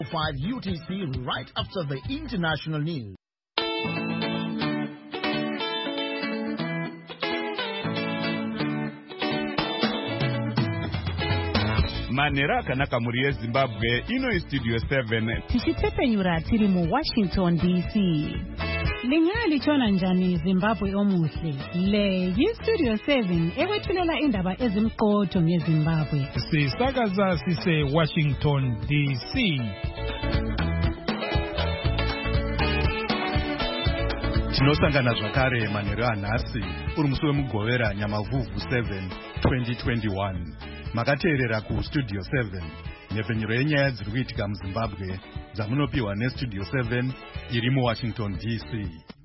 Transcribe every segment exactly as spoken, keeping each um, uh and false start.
five U T C right after the international news. Manera kanaka muri Zimbabwe ino studio seven. Tichitepenyura tiri mu Washington D C. Lingali chona njani Zimbabwe omuhle. Le yi studio seven ekwethulela indaba ezimqotho ngeZimbabwe. Sisakaza sise Washington D C. Tinosangana zvakare manheru anhasi uri musi wemugovera Nyamavhuvhu seven twenty twenty-one. Makateerera ku studio seven nhepfenyuro yenyaya dziri kuitika muZimbabwe dzamunopiwa nestudio seven iri muWashington D C.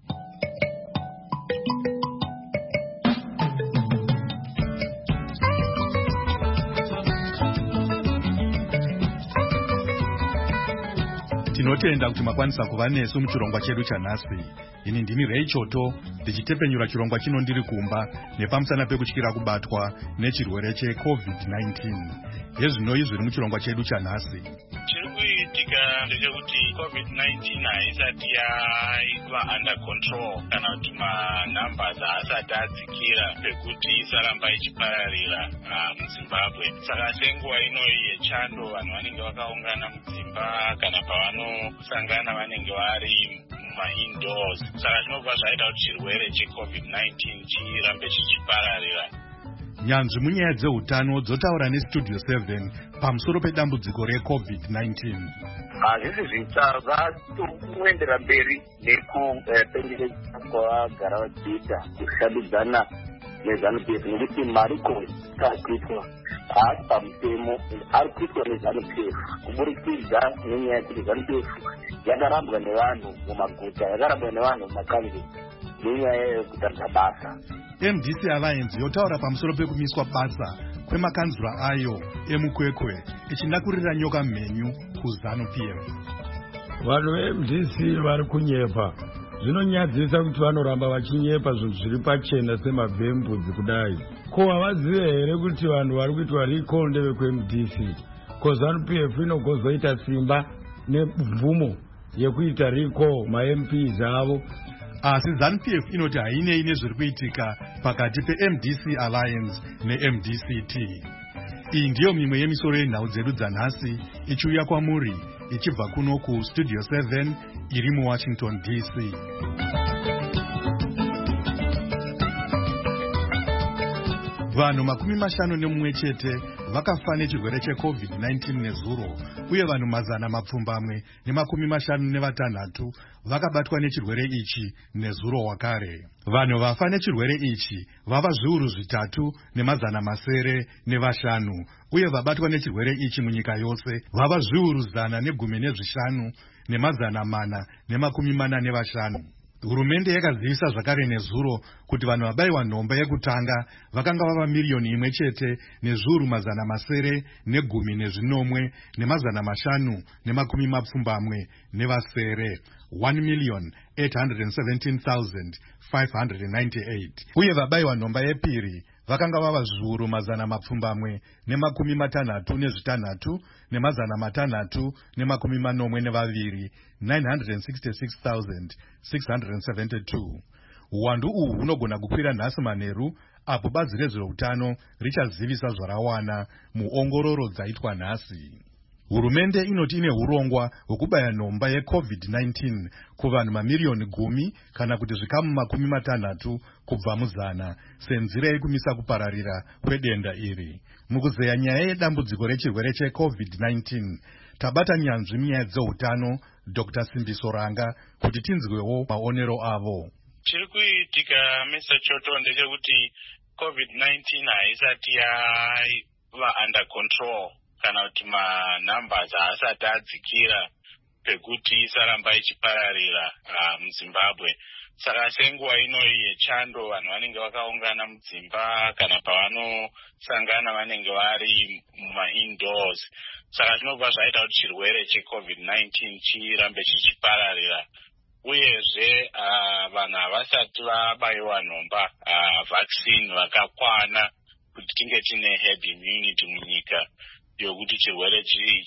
Tinotenda kuti makwanisa kuva nesu muchirongwa chedu chanhasi. Ini ndini Ray Choto ndichitepenyura chirongwa chino ndiri kumba nepamusana pekutyira kubatwa nechirwere checovid nineteen. Yezvino izvi zviri muchirongwa chedu chanhasi. Chiri kuitika ndechekuti covid nineteen haisati yaiva under control kana kuti manumbers haasati adzikira pekuti isaramba ichipararira muZimbabwe. Saka senguva inoyi yechando vanhu vanenge vakaungana mudzimba kana pavanosangana vanenge vari indoors. Saka zvinobva zvaita kuti chirwere checovid nineteen chirambe chichipararira. Nyanzvi munyaya dzeutano dzotaura nestudio seven pamusoro pedambudziko recovid nineteen. Hazvisi zvitsva zvatokuendera mberi nekupenderedza kwavagara vachiita kushandidzana neZANU-P F nekuti mariko ari kuitwa haasi pamutemo, ari kuitwa neZANU-P F kuburikidza nenyaya yekuti ZANU-P F yakarambwa nevanhu mumaguta, yakarambwa nevanhu mumakanyi nenyaya yekutadza basa. M D C Alliance yotaura pamusoro pekumiswa basa kwemakanzura ayo emukwekwe ichindakurira nyoka mhenyu kuZANU-P F. Vanhu ve-M D C vari kunyepa. Zvinonyadzisa kuti vanoramba vachinyepa zvinhu zviri pachena semabvembudzi kudai. Ko havazive here kuti vanhu vari kuitwa recall ndevekwe-M D C? Ko ZANU-P F inogozoita simba nebvumo yekuita recall ma-M Ps avo? Asi ZANU-P F inoti hainei nezviri kuitika pakati pe-M D C Alliance ne-M D C T. Iyi ndiyo mimwe yemisoro yenhau dzedu dzanhasi ichiuya kwamuri ichibva kuno ku studio seven iri muWashington D C. Vanhu makumi mashanu nemumwe chete vakafa nechirwere checovid nineteen nezuro, uye vanhu mazana mapfumbamwe nemakumi mashanu nevatanhatu vakabatwa nechirwere ichi nezuro wakare. Vanhu vafa nechirwere ichi vava zviuru zvitatu nemazana masere nevashanu, uye vabatwa nechirwere ichi munyika yose vava zviuru zana negumi nezvishanu nemazana mana nemakumi mana nevashanu. Hurumende yakazivisa zvakare nezuro kuti vanhu vabayiwa nhomba yekutanga vakanga vava miriyoni imwe chete nezviuru mazana masere negumi nezvinomwe nemazana mashanu nemakumi mapfumbamwe nevasere, one million eight hundred seventeen thousand five hundred ninety-eight. Uye vabayiwa nhomba yepiri vakanga vava zviuru mazana mapfumbamwe nemakumi matanhatu nezvitanhatu nemazana matanhatu nemakumi manomwe nevaviri, nine hundred sixty-six thousand six hundred seventy-two. Uwandu uhu hunogona kukwira nhasi manheru apo bazi rezveutano richazivisa zvarawana muongororo dzaitwa nhasi. Hurumende inoti ine urongwa hwekubaya nhomba yecovid nineteen kuvanhu mamiriyoni gumi kana kuti zvikamu makumi matanhatu kubva muzana senzira yekumisa kupararira kwedenda iri. Mukuzeya nyaya yedambudziko rechirwere checovid nineteen, tabata nyanzvi munyaya dzeutano Doctor Simbiso Ranga kuti tinzwewo maonero avo. Chiri kuitika Mister Choto ndechekuti covid nineteen haisati yaiva under control kana kuti manumbers haasati adzikira pekuti isaramba ichipararira muZimbabwe. Saka senguva inoyi yechando vanhu vanenge vakaungana mudzimba kana pavanosangana vanenge vari mumaindoors. Saka zvinobva zvaita kuti chirwere checovid nineteen chirambe chichipararira. Uyezve vanhu havasati vabayiwa nhomba vaccine vakakwana kuti tinge tine herd immunity munyika. yokuti chirwere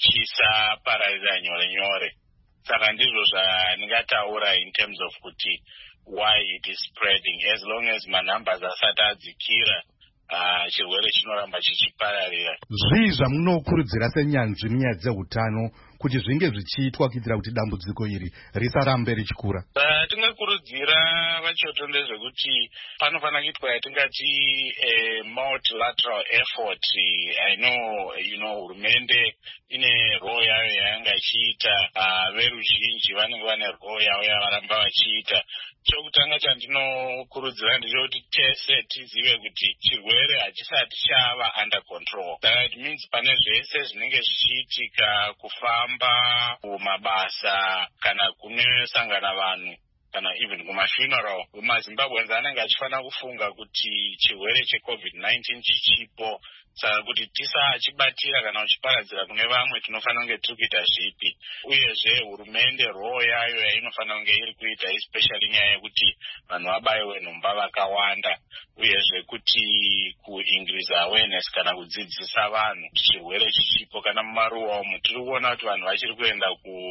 chisapararira nyore nyore. Saka ndizvo zvandingataura in terms of kuti why it is spreading. As long as manumbers asati adzikira, uh, chirwere chinoramba chichipararira. Zvii zvamunokurudzira senyanzvi munyaya dzeutano kuti zvinge zvichiitwa kuitira kuti dambudziko iri risarambe richikura? Uh, tingakurudzira vachoto ndezvekuti panofanira kuitwa yatingati a multilateral effort. I know, you know, hurumende ine role yayo yayanga ichiita, uh, veruzhinji vanenge vane role yavo yavaramba vachiita. Chokutanga chandinokurudzira ndechekuti tese tizive kuti chirwere hachisati chava under control. That it means pane zvese zvinenge zvichiitika, kufamba, kumabasa, kana kunosangana vanhu, kana even kumafuneral, maZimbabweans anenge achifanira kufunga kuti chirwere checovid nineteen chichipo. Saka kuti tisachibatira kana kuchiparadzira kune vamwe, tinofanira kunge tiri kuita zvipi. Uyezve hurumende role yayo yainofanira kunge iri kuita, especially nyaya yekuti vanhu vabayiwe nhomba vakawanda, uyezve kuti ku-increase awareness kana kudzidzisa vanhu kuti chirwere chichipo. Kana mumaruwa umu tiri kuona kuti vanhu vachiri kuenda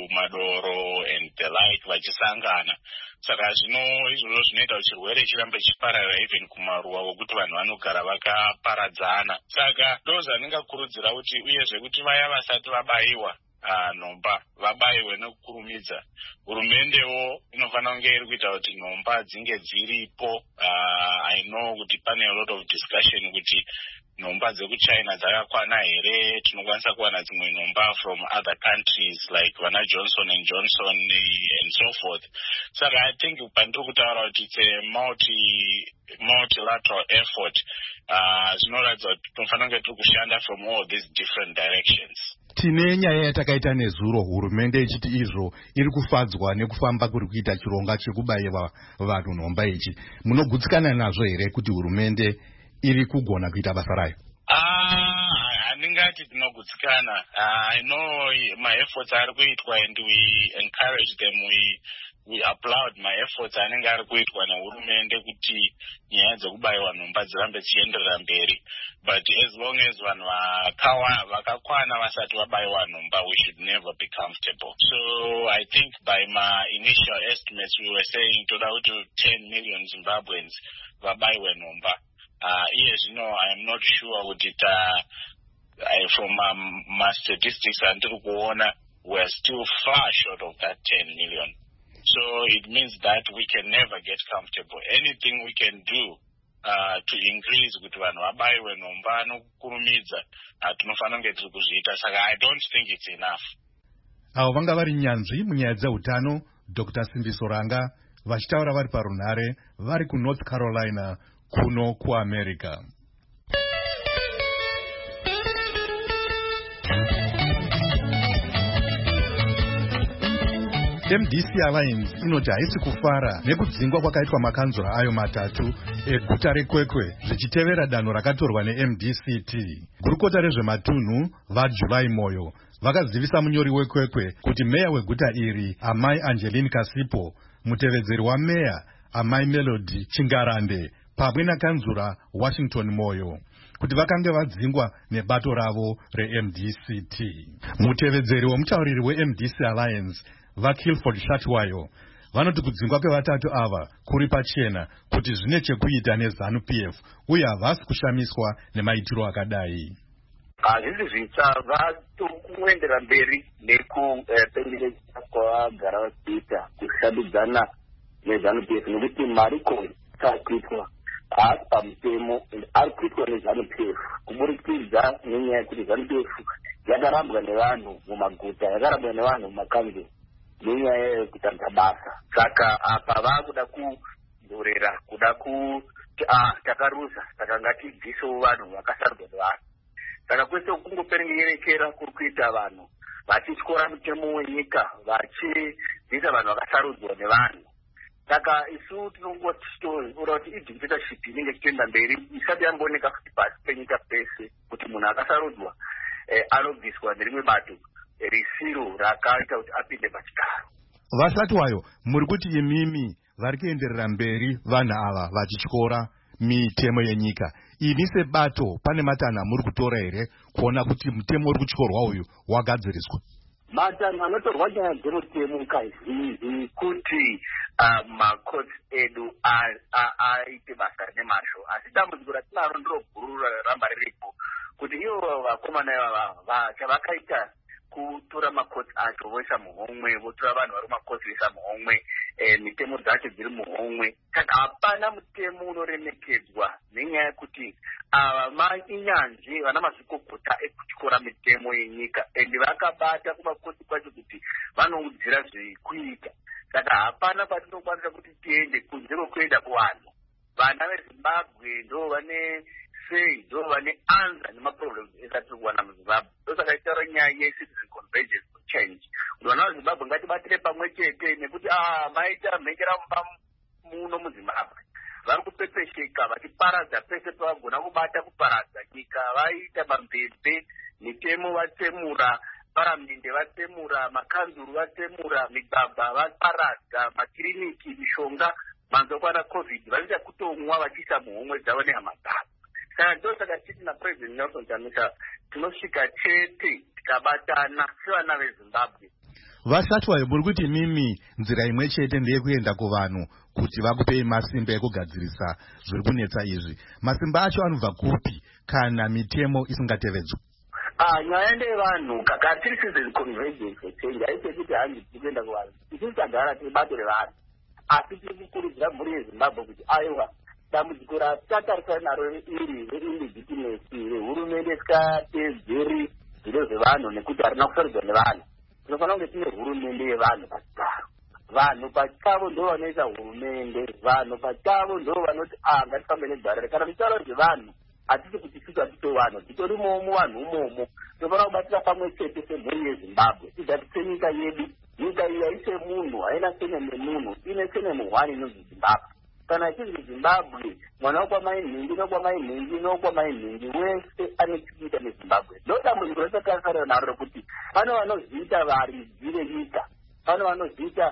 kumadoro and the like vachisangana. Saka zvino izvozvo zvinoita kuti chirwere chirambe chipararira even kumaruwa wokuti vanhu vanogara vakaparadzana. Saka ndozvandingakurudzira kuti uyezve kuti vaya vasati vabayiwa uh, nhomba vabayiwe nekukurumidza. Hurumendewo inofanira kunge iri kuita kuti nhomba dzinge dziripo. Uh, I know kuti pane a lot of discussion kuti nhomba dzekuchina dzakakwana here, tinokwanisa kuwana dzimwe nhomba from other countries like vana Johnson and Johnson and so forth. Saka I think pandiri kutaura kuti it's a multi multilateral effort. Zvinoratidza kuti tinofanira kunge tiri kushanda from all these different directions. Tine nyaya yatakaita nezuro, hurumende ichiti izvo iri kufadzwa nekufamba kuri kuita chironga chekubayiwa vanhu nhomba ichi. Munogutsikana nazvo here kuti hurumende iri kugona kuita basa rayo? Ah, handingati tinogutsikana. I know my efforts are kuitwa and we encourage them. We we applaud my efforts anenge ari kuitwa nehurumende kuti nyaya dzekubayiwa nhomba dzirambe dzichienderera mberi. But as long as vanhu vakakwana vasati vabayiwa nhomba, we should never be comfortable. So I think by my initial estimates we were saying toda kuti ten million Zimbabweans vabayiwe nhomba. Uh, yes, no, I am not sure what it, uh, I, from um, my statistics until Kuona, we are still far short of that ten million. So it means that we can never get comfortable. Anything we can do uh, to increase kuti vanhu vabayiwe nhomba nokukurumidza, tinofanira kunge tiri kuzviita. Saka I don't think it's enough. Avo vanga vari nyanzvi munyaya dzeutano, Doctor Simbiso Ranga, vachitaura vari parunhare vari kuNorth Carolina kuno kuAmerica. M D C Alliance inoti haisi kufara nekudzingwa kwakaitwa makanzura ayo matatu eguta reKwekwe zvichitevera danho rakatorwa neM D C T. Gurukota rezvematunhu vaJulai Moyo vakazivisa munyori weKwekwe kuti meya weguta iri Amai Angeline Kasipo, mutevedzeri wameya Amai Melody Chingarande pamwe nakanzura Washington Moyo kuti vakange vadzingwa nebato ravo reM D C T. Mutevedzeri womutauriri weM D C Alliance vaKilford Shatwayo vanoti kudzingwa kwevatatu ava kuri pachena kuti zvine chekuita neZANU P F uye havasi kushamiswa nemaitiro akadai. Hazvisi zvitsva vatokuendera mberi nekupendeledzwa kwavagara vachiita kushambidzana neZANU P F nekuti mariko takuitwa haasi pamutemo ari kuitwa neZANU P F kuburikidza nenyaya yekuti ZANU P F yakarambwa nevanhu mumaguta, yakarambwa nevanhu mumakanzuru nenyaya yekutadza basa. Saka apa vakuda kudhorera kuda kuti takaruza, saka ngatidzisewo vanhu vakasarudwa nevanhu. Saka kwese kungoperengerekera kuri kuita vanhu vachityora mutemo wenyika vachidzisa vanhu vakasarudzwa nevanhu. Saka isu tinongotitora kuti idictatorship inenge ichienda mberi isati yambooneka futi pasi penyika pese kuti munhu akasarudzwa anobviswa nerimwe bato risiro rakaita kuti apinde pachigaro. Vasati wayo muri kuti imimi vari kuenderera mberi vanhu ava vachityora mitemo yenyika. Imi sebato pane matanho amuri kutora here kuona kuti mutemo uri kutyorwa uyu wagadziriswa? Matanho anotorwa nyaya dzemutemo kazhinji kuti makoti edu aite basa nemazvo, asi dambudziko ratinaro ndiro guru raramba riripo kuti ivo vakomana ivava chavakaita kutora makoti acho voisa muhomwe, votora vanhu vari makoti voisa muhomwe, mitemo dzacho dziri muhomwe. Saka hapana mutemo unoremekedzwa nenyaya yekuti ava mainyanzvi vana mazvikokota ekutyora mitemo yenyika ende vakabata kumakoti kwacho kuti vanoudzira zvekuita. Saka hapana kwatinokwanisa kuti tiende kunze kwekuenda kuvanhu. Vana veZimbabwe ndo vane sei, ndo vane anza nemaproblems esatiri kuwana muZimbabwe. Ndosaka itaura nyaya ye-citizen convergence change. Vana veZimbabwe ngatibatire pamwe chete nekuti ah maita mhekera muno muZimbabwe. Vari kupepesheka vachiparadza pese pavagona kubata kuparadza nyika. Vaita mambembe, mitemo vatsemura, paramende vatsemura, makanzuru vatsemura, migwagwa vaparadza, makiriniki, mishonga, manzo kwana covid vaita kutomwa vachiisa muhomwe dzavo nehama dzavo. Saka ndosaka titi naPresident Nelson Chamisa tinosvika chete tikabatana sevana veZimbabwe. Vasatwa muri kuti mimi nzira imwe chete ndeyekuenda kuvanhu kuti vakupei masimba ekugadzirisa zviri kunetsa izvi. Masimba acho anobva kupi kana mitemo isingatevedzwi? Ah, nyaya ndeyevanhu kakatiri citizen convergence change haite kuti hanzi tiri kuenda kuvanhu. Isusu tagara tiri bato revanhu, asi tiri kukurudzira mhuri yeZimbabwe kuti aiwa dambudziko ratatarisana naro iri reillegitimacy rehurumende isikatedzeri zviro zvevanhu nekuti harina kusaridzwa nevanhu. Tinofanira kunge tine hurumende yevanhu pachigaro. Vanhu pachavo ndo vanoita hurumende, vanhu pachavo ndo vanoti ah ngatifambe negare. Kana mitauro zvevanhu hatisi kuti sisi hatito vanhu, titori momo vanhu umomo. Tinofanira kubatira pamwe chete semhuri yeZimbabwe tidzatise nyika yedu. Nyika iyi haise munhu, haina sene nemunhu, ine sene muhwani inonzi Zimbabwe. Kana ichizi Zimbabwe, mwana wokwamai nhingi nokwamai nhingi nokwamai nhingi wese ane chikuita neZimbabwe. Ndo dambudziko rasakasara naro rekuti pano vanozviita varidzi venyika, pano vanozviita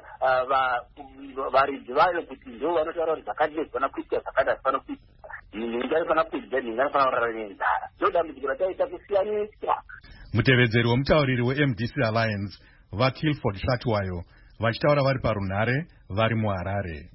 varidzi vayo kuti ndo vanotaura kuti zvakati nezvifana kuitika zvakati hazvifana kuitika, nhingi anofana kuidza, nhingi anofana kurara nenzara. Ndo dambudziko rataita kusiyaniswa. Mutevedzeri womutauriri weM D C Alliance vaKilford Shatwayo vachitaura vari parunhare vari muHarare.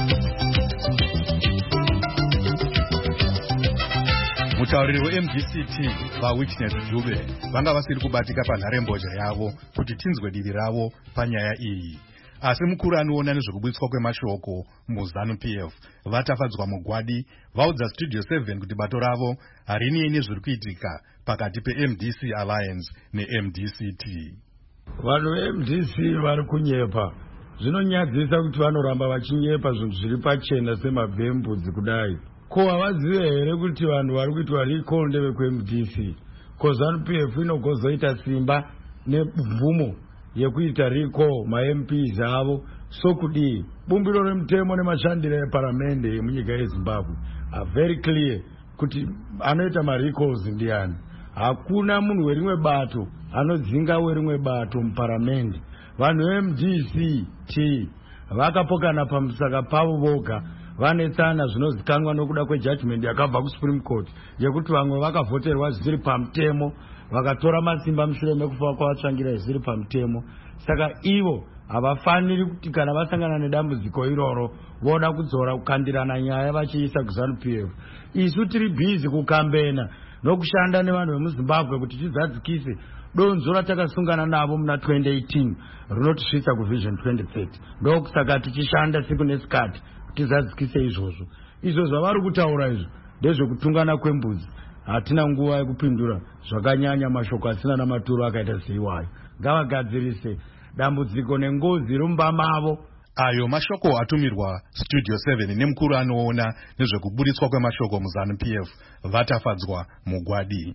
Mutauriri weM D C T vaWitness Dube vanga vasiri kubatika panharembozha yavo kuti tinzwe divi ravo panyaya iyi. Asi mukuru anoona nezvekubudiswa kwemashoko muZANU P F vatafadzwa mugwadi vaudza Studio seven kuti bato ravo harini nezviri kuitika pakati peM D C Alliance neM D C T. Vanhu veM D C vari kunyepa. Zvinonyadzisa kuti vanoramba vachinyepa zvinhu zviri pachena semabvembudzi kudai. Ko havazive here kuti vanhu vari kuitwa recall ndevekuM D C? Ko ZANU P F inogozoita simba nemvumo yekuita recall maM Ps avo sokudii? Bumbiro remutemo nemashandiro eparamende yemunyika yeZimbabwe are very clear kuti anoita marecalls ndiani. Hakuna munhu werimwe bato anodzinga werimwe bato muparamende. Vanhu veM D C T vakapokana pamusaka pavo voga, vanetsana zvinozikanwa nokuda kwejudgment yakabva kuSupreme Court yekuti vamwe vakavhoterwa zviri pamutemo vakatora masimba mushure mekufa kwavatsvangira zviri pamutemo. Saka ivo havafaniri kuti kana vasangana nedambudziko iroro voda kudzora kukandirana nyaya vachiisa kuZANU P F. Isu tiri bhizi kukambena nokushanda nevanhu vemuZimbabwe kuti tidzadzikise donzo ratakasungana navo muna twenty eighteen rinotisvitsa kuvision twenty thirty. Ndokusaka tichishanda siku nesikati tizadzikise izvozvo. Izvo zvavari kutaura izvo ndezvekutungana kwembudzi. Hatina nguva yekupindura zvakanyanya mashoko asina namaturo akaita seiwayo. Ngavagadzirise dambudziko nengozi rumba mavo. Ayo mashoko atumirwa Studio seven nemukuru anoona nezvekubudiswa kwemashoko muZANU P F vatafadzwa mugwadi.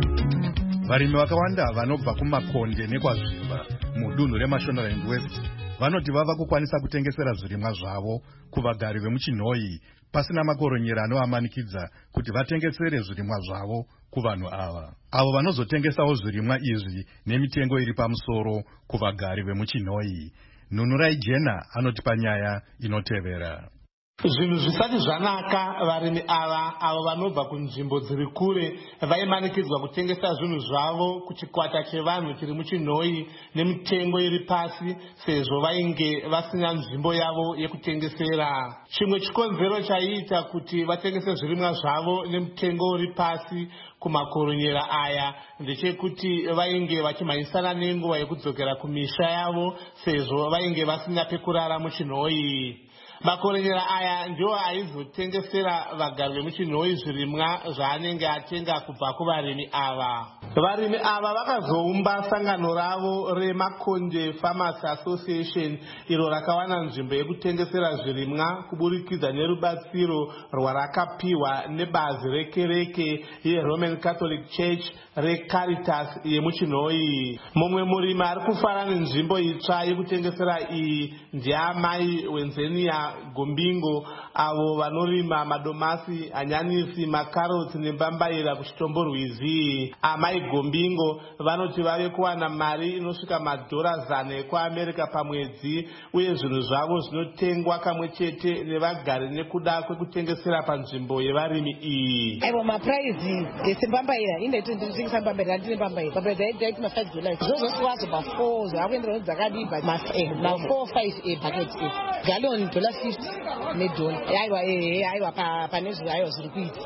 Varimi vakawanda vanobva kumakonde nekwazvimba mudunhu reMashonaland West vanoti vava kukwanisa kutengesera zvirimwa zvavo kuvagari vemuchinhoi pasina makoronyera anovamanikidza kuti vatengesere zvirimwa zvavo kuvanhu ava. Avo vanozotengesawo zvirimwa izvi nemitengo iri pamusoro kuvagari vemuchinhoi. Nunurai Jena anotipa nyaya inotevera. Zvinhu zvisati zvanaka, varimi ava avo vanobva kunzvimbo dziri kure vaimanikidzwa kutengesa zvinhu zvavo kuchikwata chevanhu chiri muchinhoi nemitengo iri pasi sezvo vainge vasina nzvimbo yavo yekutengesera. Chimwe chikonzero chaiita kuti vatengese zvirimwa zvavo nemitengo uri pasi kumakoronyera aya ndechekuti vainge vachimhanyisana nenguva yekudzokera kumisha yavo sezvo vainge vasina pekurara muchinhoi. Makoronyera aya ndiwo aizotengesera vagari vemuchinhoi zvirimwa zvaanenge atenga kubva kuvarimi ava. Varimi ava vakazoumba sangano ravo reMakonde Farmers Association iro rakawana nzvimbo yekutengesera zvirimwa kuburikidza nerubatsiro rwarakapiwa nebazi rekereke yeRoman Catholic Church reCaritas yemuchinhoi. Mumwe murimi ari kufara nenzvimbo itsva yekutengesera iyi ndiamai Wenzenia Gombingo avo vanorima madomasi, hanyanisi, makarotsi nembambaira kuchitombo rwizi. Amai Gombingo vanoti vave kuwana mari inosvika madhora zana ekuAmerica pamwedzi uye zvinhu zvavo zvinotengwa kamwe chete nevagari nekuda kwekutengesera panzvimbo yevarimi iyi. Aiwa mapraizi esembambaira indaiti ndinotengesa mbambaira ndine mbambaira mbambaira ndaiti ma five dollars zvozvo vazo pa four zvakuendera dzakadiba ma four five a bucket a gallon dollar fifty nedola. Aiwa eh aiwa pa panezvo aiwa zviri kuita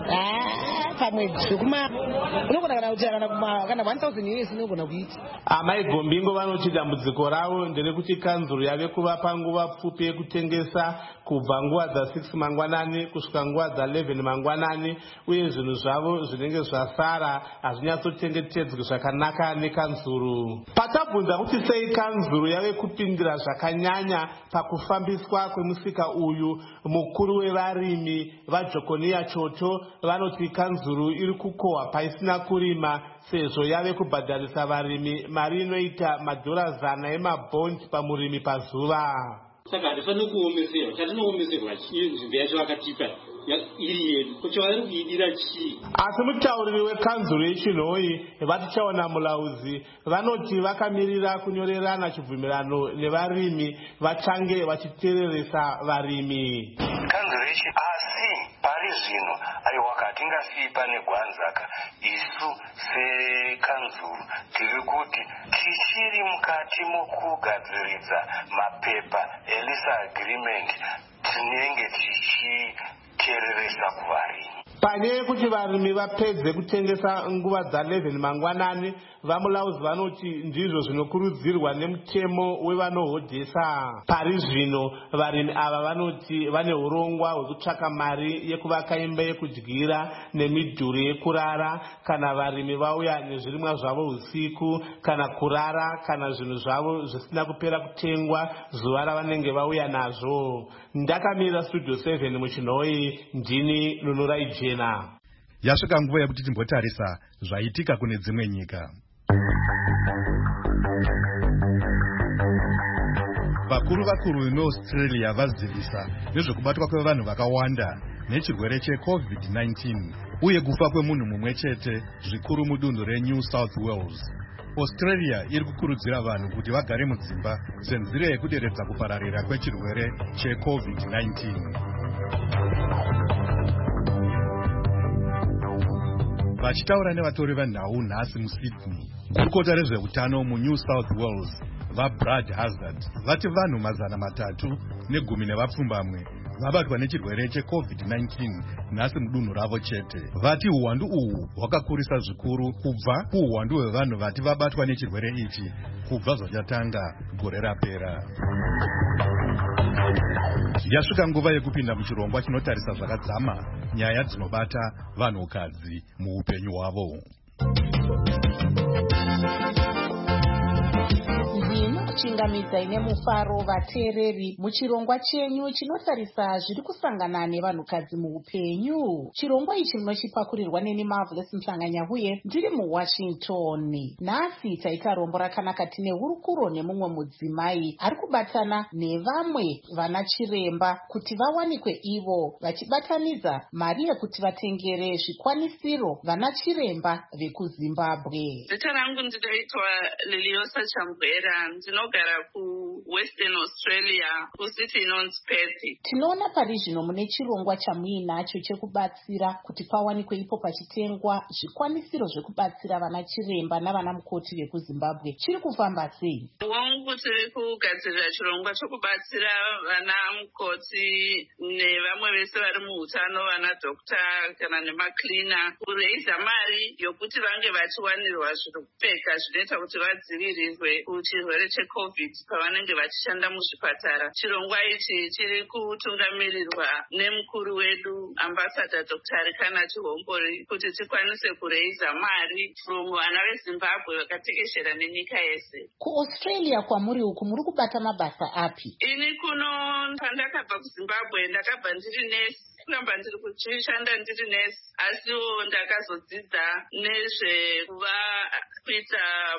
ah pamwedzi zvokuma unogona kana kuti kana kana one thousand years unogona kuita. Amai Gombingo vanoti dambudziko ravo nderekuti kanzuru yave kuvapa nguva pfupi yekutengesa kubva nguva dza six mangwanani kusvika nguva dza eleven mangwanani uye zvinhu zvavo zvinenge zvasara hazvinyatsochengetedzwe zvakanaka nekanzuru. Patabvunza kuti sei kanzuru yave kupindira zvakanyanya pakufambiswa kwemusika uyu, mukuru wevarimi vaJokonia Choto vanoti kanzuru iri kukohwa paisina kurima sezvo yave kubhadharisa varimi mari inoita madhora zana emabhondi pamurimi pazuva. Saka hatifaniri kuomeserwa, chatinoomesirwa chii nzvimbo yacho vakatipa iri yedu kuti vari kuidira chii. Asi mutauriri wekanzuru yechinhoi vatichaona mulauzi vanoti vakamirira kunyorerana chibvumirano nevarimi vachange vachitereresa varimi. Kanzuru yechi asi pari zvino aiwa katingasiyi pane gwanzaka isu sekanzuru tiri kuti tichiri mukati mokugadziridza mapepa elisa agreement tinenge tichitereresa kuvarimi. Panyaya yekuti varimi vapedze kutengesa nguva dza eleven mangwanani, vamulauzi vanoti ndizvo zvinokurudzirwa nemutemo wevanohodhesa. Pari zvino varimi ava vanoti vane urongwa hwekutsvaka mari yekuvaka imba yekudyira nemidhuri yekurara kana varimi vauya nezvirimwa zvavo usiku, kana kurara kana zvinhu zvavo zvisina kupera kutengwa zuva ravanenge vauya nazvo. Ndakamira studio seven muchinhoi, ndini Nunurai Jena. Yasvika nguva yekuti timbotarisa zvaitika kune dzimwe nyika. Vakuru vakuru vemuAustralia vazivisa nezvekubatwa kwevanhu vakawanda nechirwere cheCovid nineteen uye kufa kwemunhu mumwe chete zvikuru mudunhu reNew South Wales. Australia iri kukurudzira vanhu kuti vagare mudzimba senzira yekuderedza kupararira kwechirwere cheCovid nineteen. Vachitaura nevatori venhau nhasi muSydney, gurukota rezveutano muNew South Wales vaBrad Hazard vati vanhu mazana matatu negumi nevapfumbamwe vabatwa nechirwere cheCovid nineteen nhasi mudunhu ravo chete. Vati uwandu uhu hwakakurisa zvikuru kubva kuuwandu hwevanhu vati vabatwa nechirwere ichi kubva zvachatanga gore rapera. Yasvika nguva yekupinda muchirongwa chinotarisa zvakadzama nyaya dzinobata vanhukadzi muupenyu hwavo. Zvino muchingamidza ine mufaro vateereri muchirongwa chenyu chinotarisa zviri kusangana nevanhukadzi muupenyu. Chirongwa ichi munochipakurirwa neni Marvelous Mhlanganyauye ndiri muWashington. Nhasi taita rombo rakanaka tine hurukuro nemumwe mudzimai ari kubatana nevamwe vana chiremba kuti vawanikwe ivo vachibatanidza mari yekuti vatengere zvikwanisiro vana chiremba vekuZimbabwe. Zita rangu ndinoitwa Liliosa Chambwera, ndinogara kuWestern Australia kusiti inonzi Perth. Tinoona pari zvino mune chirongwa chamuinacho chekubatsira kuti pawanikwe ipo pachitengwa zvikwanisiro zvekubatsira vana chiremba navana mukoti vekuZimbabwe. Chiri kufamba sei? Wangu tiri kugadzirira chirongwa chokubatsira vana mukoti nevamwe vese vari muutano, vana dokta kana nemaklina, kureisa mari yokuti vange vachiwanirwa zvekupfeka zvinoita kuti vadzivirirwe kuchirwere checovid pavanenge vachishanda muzvipatara. Chirongwa ichi chiri kutungamirirwa nemukuru wedu ambassador Doctor Arikana Chihombori kuti tikwanise kureisa mari from vana veZimbabwe vakatekeshera nenyika yese. KuAustralia kwamuri uku muri kubata mabasa api? Ini kuno pandakabva kuZimbabwe ndakabva ndiri nesi, kuramba ndiri kuchishanda ndiri nesi, asiwo ndakazodzidza nezvekuva kuita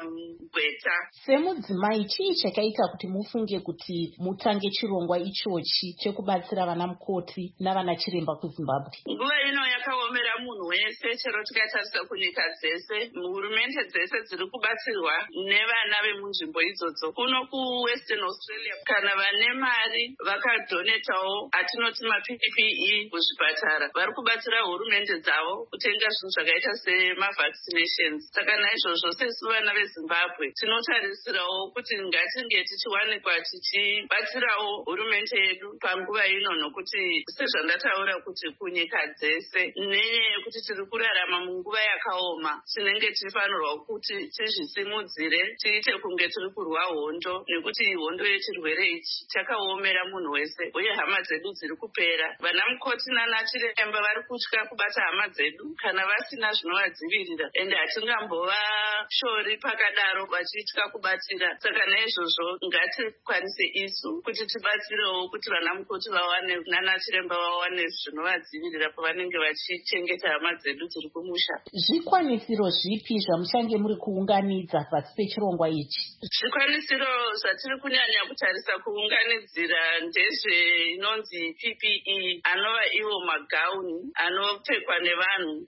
gweta. Semudzimai, chii chakaita kuti mufunge kuti mutange chirongwa ichochi chekubatsira vana mukoti navana chiremba kuZimbabwe? Nguva ino yakaomera munhu wese, chero tikatarisa kunyika dzese, hurumende dzese dziri kubatsirwa nevana vemunzvimbo idzodzo. Kuno kuWestern Australia kana vane mari vakadhonetawo atinoti maP P E kuzvipatara, vari kubatsira hurumende dzavo kutenga zvinhu zvakaita semavaccinations. Saka naizvozvo sesu vana veZimbabwe tinotarisirawo kuti ngatinge tichiwanikwa tichibatsirawo hurumende yedu panguva ino, nokuti sezvandataura kuti kunyika dzese nenyaya yekuti tiri kurarama munguva yakaoma, tinenge tifanirwa kuti tizvisimudzire tiite kunge tiri kurwa hondo, nekuti hondo yechirwere ichi chakaomera munhu wese uye hama dzedu dziri kupera. Vana mukoti nana chiremba vari kutya kubata hama dzedu kana vasina zvinovadzivirira, ende hatingambova shori pakadaro vachitya kubatsira. Saka naizvozvo ngatikwanise isu kuti tibatsirewo kuti vana mukoti vawane nana chiremba vawane zvinovadzivirira pavanenge vachichengeta hama dzedu dziri kumusha. Zvikwanisiro zvipi zvamuchange muri kuunganidza pasi pechirongwa ichi? Zvikwanisiro zvatiri kunyanya kutarisa kuunganidzira ndezve inonzi P P E, anova iwo magauni anopfekwa nevanhu,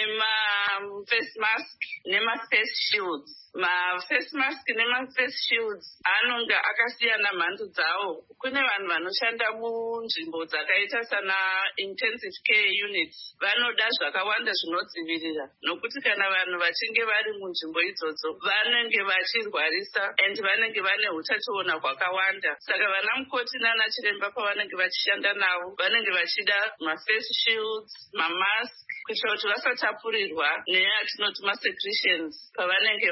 nema-face mask nema-face shields. Ma-face mask nema-face shields anonga akasiyana mhando dzawo. Kune vanhu vanoshanda munzvimbo dzakaita sana intensive care unit, vanoda zvakawanda zvinodzivirira, nokuti kana vanhu vachinge vari munzvimbo idzodzo vanenge vachirwarisa and vanenge vane utachiona hwakawanda. Saka vana mukoti nana chiremba pavanenge vachishanda navo vanenge vachida ma-face shields, ma-mask, kuitira kuti vasatapurirwa neyatinoti ma-secretions pavanenge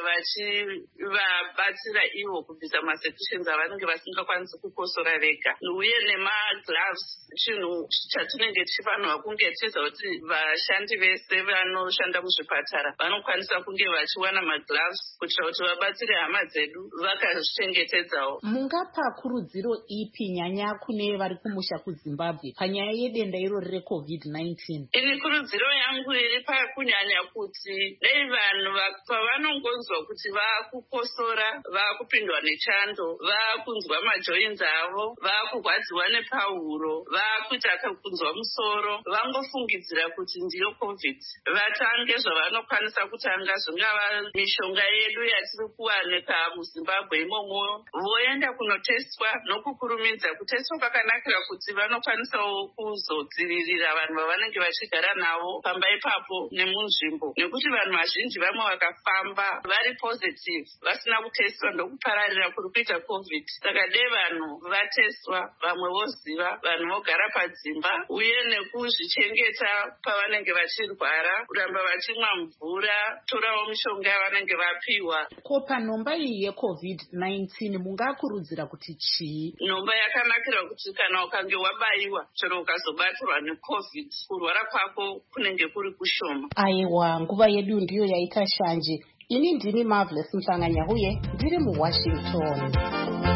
vachivabatsira ivo kubvisa ma-secretions avanenge vasingakwanisi kukosora vega, uye nema-gloves, chinhu chatinenge tichifanirwa kunge tichiza kuti vashandi vese vanoshanda muzvipatara vanokwanisa kunge vachiwana ma-gloves kuitira kuti vabatsire hama dzedu vakazvichengetedzawo. Mungapa kurudziro ipi nyanya kune vari kumusha kuZimbabwe panyaya yedenda irori reCovid nineteen? Ini kurudziro yangu iri pakunyanya kuti dei vanhu pavanongonzwa kuti vakukosora, vakupindwa nechando, vakunzwa majoins avo, vakurwadziwa nepahuro, vakuita kunzwa musoro, vangofungidzira kuti ndiyo COVID. Vatange zvavanokwanisa kutanga, zvingava mishonga yedu yatiri kuwanika muZimbabwe imomo, voenda kunotestwa. Nokukurumidza kutestwa kwakanakira kuti vanokwanisawo kuzodzivirira vanhu vavanenge vachigara navo pamba ipapo nemunzvimbo, nekuti vanhu vazhinji vamwe vakafamba vari positive vasina kutestwa ndokupararira kuri kuita COVID. Saka dei vanhu vatestwa, vamwe voziva, vanhu vogara padzimba, uye nekuzvichengeta pavanenge vachirwara, kuramba vachimwa mvura, torawo mishonga yavanenge vapiwa. Ko panomba iyi yeCovid nineteen mungakurudzira kuti chii? Nomba yakanakira kuti kana ukange wabaiwa, chero ukazobatirwa neCovid, kurwara kwako kunenge kuri kushoma. Aiwa, nguva yedu ndiyo yaita shanje. Ini ndini Marvelous Mhlanganyauye, ndiri muWashington.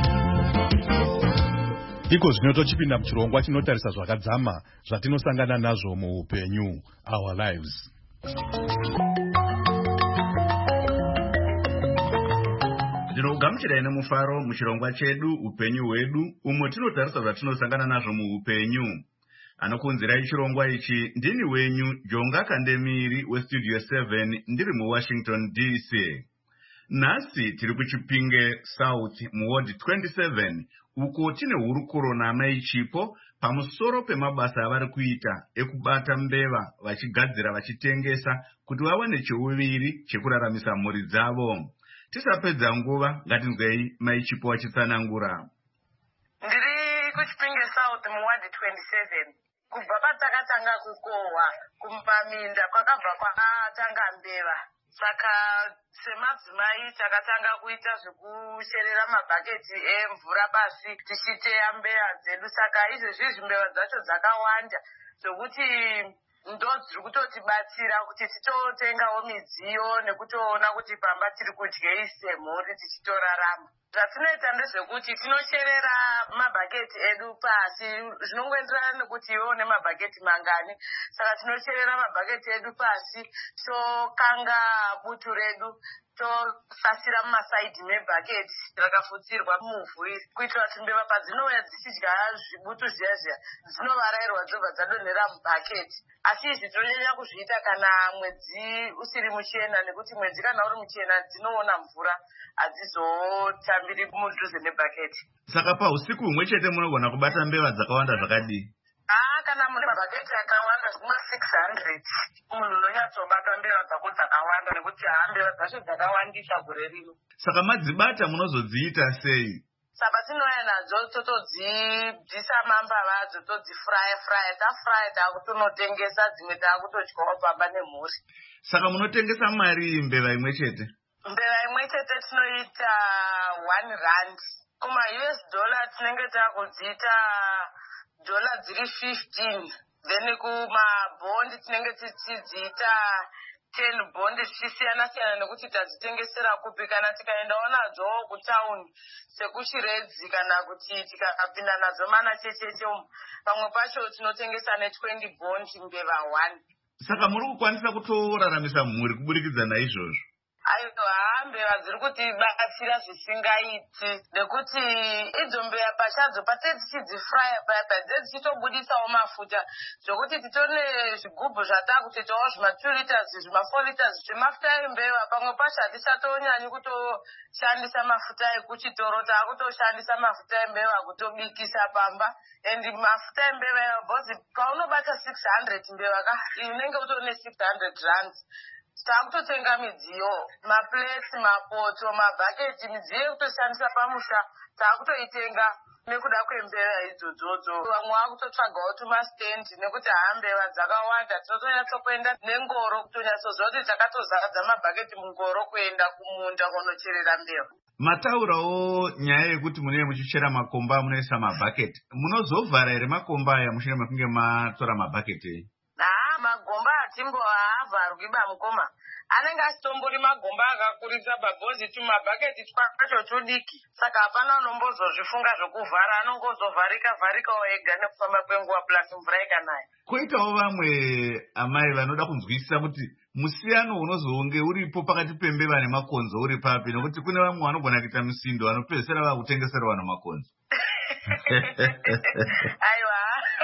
iko zvino tochipinda muchirongwa chinotarisa zvakadzama zvatinosangana nazvo muupenyu, our lives. Ndinogamuchirai nemufaro muchirongwa chedu upenyu hwedu, umwe tinotarisa zvatinosangana nazvo muupenyu. Anokunzirai chirongwa ichi ndini wenyu Jonga Kandemiri westudio seven ndiri muWashington D C. Nhasi tiri kuChipinge South muward twenty-seven uko tine hurukuro naamai Chipo pamusoro pemabasa avari kuita ekubata mbeva vachigadzira vachitengesa kuti vawane cheuviri chekuraramisa mhuri dzavo. Tisapedza nguva, ngatinzwei mai Chipo achitsanangura. Ndiri kuChipinge South muward twenty-seven. Kubva patakatanga kukohwa kumpaminda kwakabva kwakatanga mbeva. Saka semadzimai takatanga kuita zvekusherera mabhaketi emvura pasi tichiteya mbeva dzedu. Saka izvezvi mbeva dzacho dzakawanda zvokuti ndo dziri kutotibatsira kuti titotengawo midziyo nekutoona kuti pamba tiri kudyei semhuri tichitorarama. Zvatinoita ndezvekuti tinosherera mabhaketi edu pasi, zvinongoenderana nekuti iwe une mabhaketi mangani. Saka tinosherera mabhaketi edu pasi, tokanga butu redu, tosasira mumasaidhi mebhaketi rakafutsirwa muvhu iri kuitira kuti mbeva padzinouya dzichidya zvibutu zviya zviya dzinovarairwa dzobva dzadonhera mubhaketi. Asi izvi tinonyanya kuzviita kana mwedzi usiri muchena, nekuti mwedzi kana uri muchena dzinoona mvura hadzizotambiri mudhuze nebhaketi. Saka pausiku humwe chete munogona kubata mbeva dzakawanda zvakadii? Ah, kana mune mabhaketi akawanda zvimwe six hundred munhu unonyatsobata mbeva dzako dzakawanda nekuti mbeva dzacho dzakawandisa gore rino. Saka madzibata munozodziita sei? Saka tinouya nadzo totodzibvisa mambava adzo todzifraya fraya, tafraya takutonotengesa, dzimwe takutodyawo pamba nemhuri. Saka munotengesa mari mbeva imwe chete? Mbeva imwe chete tinoita one rand. Kuma U S dollar tinenge takudziita dola dziri fifteen. Then kumabhondi tinenge tichidziita ten bondi zvichisiyana siyana nekuti tadzitengesera kupi. Kana tikaendawo nadzo kutauni sekuchiredzi kana kuti tikapinda nadzo mana checheche umu, pamwe pacho tinotengesa ne twenty bondi mbeva one. Saka muri kukwanisa kutoraramisa mhuri kuburikidza naizvozvo? Aiwa, mbeva dziri kutibatsira zvisingaiti nekuti idzo mbeva pachadzo patete tichidzifraya paya paya dzichitobudisawo mafuta zvokuti titone zvigubhu zvatakutoitawo zvima two liters zvima four liters zvemafuta embeva. Pamwe pacho hatichatonyanyi kutoshandisa mafuta ekuchitoro, takutoshandisa mafuta embeva kutobikisa pamba. And mafuta embeva bhozi paunobata six hundred mbeva ka unenge utone six hundred rands. Takutotenga midziyo, maplate, mapoto, mabhaketi, midziyo yekutoshandisa pamusha takutoitenga nekuda kwembeva idzodzo. Vamwe vakutotsvagawo tumastendi nekuti mbeva dzakawanda tinotonyatsokuenda nengoro kutonyatsoziva kuti takatozadza mabhaketi mungoro kuenda kumunda kunocherera mbeva. Mataurawo nyaya yekuti munenge muchichera makomba munoisa mabhaketi. Munozovhara here makomba aya mushure mekunge matora mabhaketi? Ah, magomba hatimbo haavharwi bamukoma. Anenge asitombori magomba akakurisa babhozi tumabhaketi twacho tudiki. Saka hapana unombozozvifunga zvokuvhara, anongozovharika vharikawo ega nekufamba kwenguva plus mvura ikanaya. Koitawo vamwe amai vanoda kunzwisisa kuti musiyano unozonge uripo pakati pembeva nemakonzo uri papi, nekuti kune vamwe vanogona kuita misindo vanopedzisira vakutengesera vanhu makonzo. Aiwa.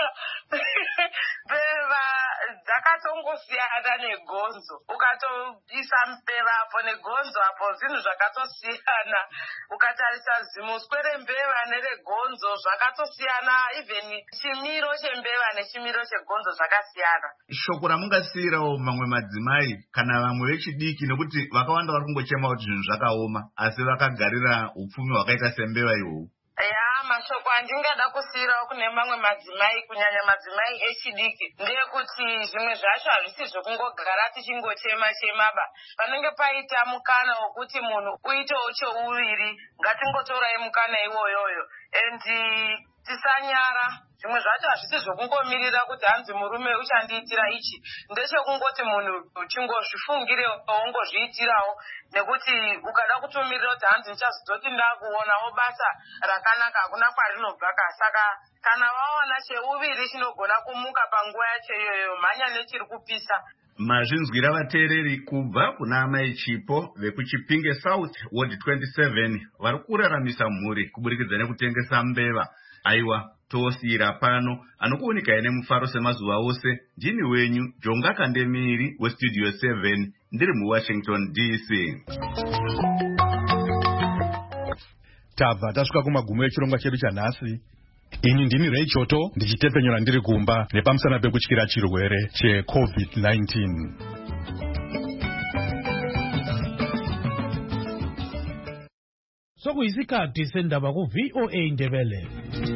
Mbeva dzakatongosiyana negonzo. Ukatoisa mbeva apo negonzo apo zvinhu zvakatosiyana. Ukatarisa zimuswe rembeva neregonzo zvakatosiyana, even chimiro chembeva nechimiro chegonzo zvakasiyana. Shoko ramungasiyirawo mamwe madzimai kana vamwe vechidiki, nekuti vakawanda vari kungochema kuti zvinhu zvakaoma asi vakagarira upfumi hwakaita sembeva ihwohwo. Ya, mashoko andingada kusiyirawo kune mamwe madzimai, kunyanya madzimai echidiki, ndeyekuti zvimwe zvacho hazvisi zvokungogara tichingochema chemaba. Panenge paita mukana wokuti munhu uitewo chouviri, ngatingotorai mukana iwoyoyo. And tisanyara. Zvimwe zvacho hazvisi zvokungomirira kuti hanzi murume uchandiitira ichi, ndechekungoti munhu uchingozvifungire ongozviitirawo, nekuti ukada kutumirira kuti hanzi ndichazodoti ndakuonawo basa rakanaka hakuna kwarinobva ka. Saka kana vaona cheuviri chinogona kumuka panguva yacho iyoyo, mhanya nechiri kupisa. Mazvinzwira vateereri kubva kuna amai Chipo vekuChipinge South Ward twenty-seven vari kuraramisa mhuri kuburikidza nekutengesa mbeva. Aiwa, tosiyira pano anokuoneka ine mufaro semazuva ose. Ndini wenyu Jonga Kandemiri weStudio seven ndiri muWashington D C. Tabva tasvika kumagumo echirongwa chedu chanhasi. Ini ndini Ray Choto ndichitepenyura ndiri kumba nepamusana pekutyira chirwere cheCovid nineteen. Sokuyisikhathi sendaba ku V O A Ndebele.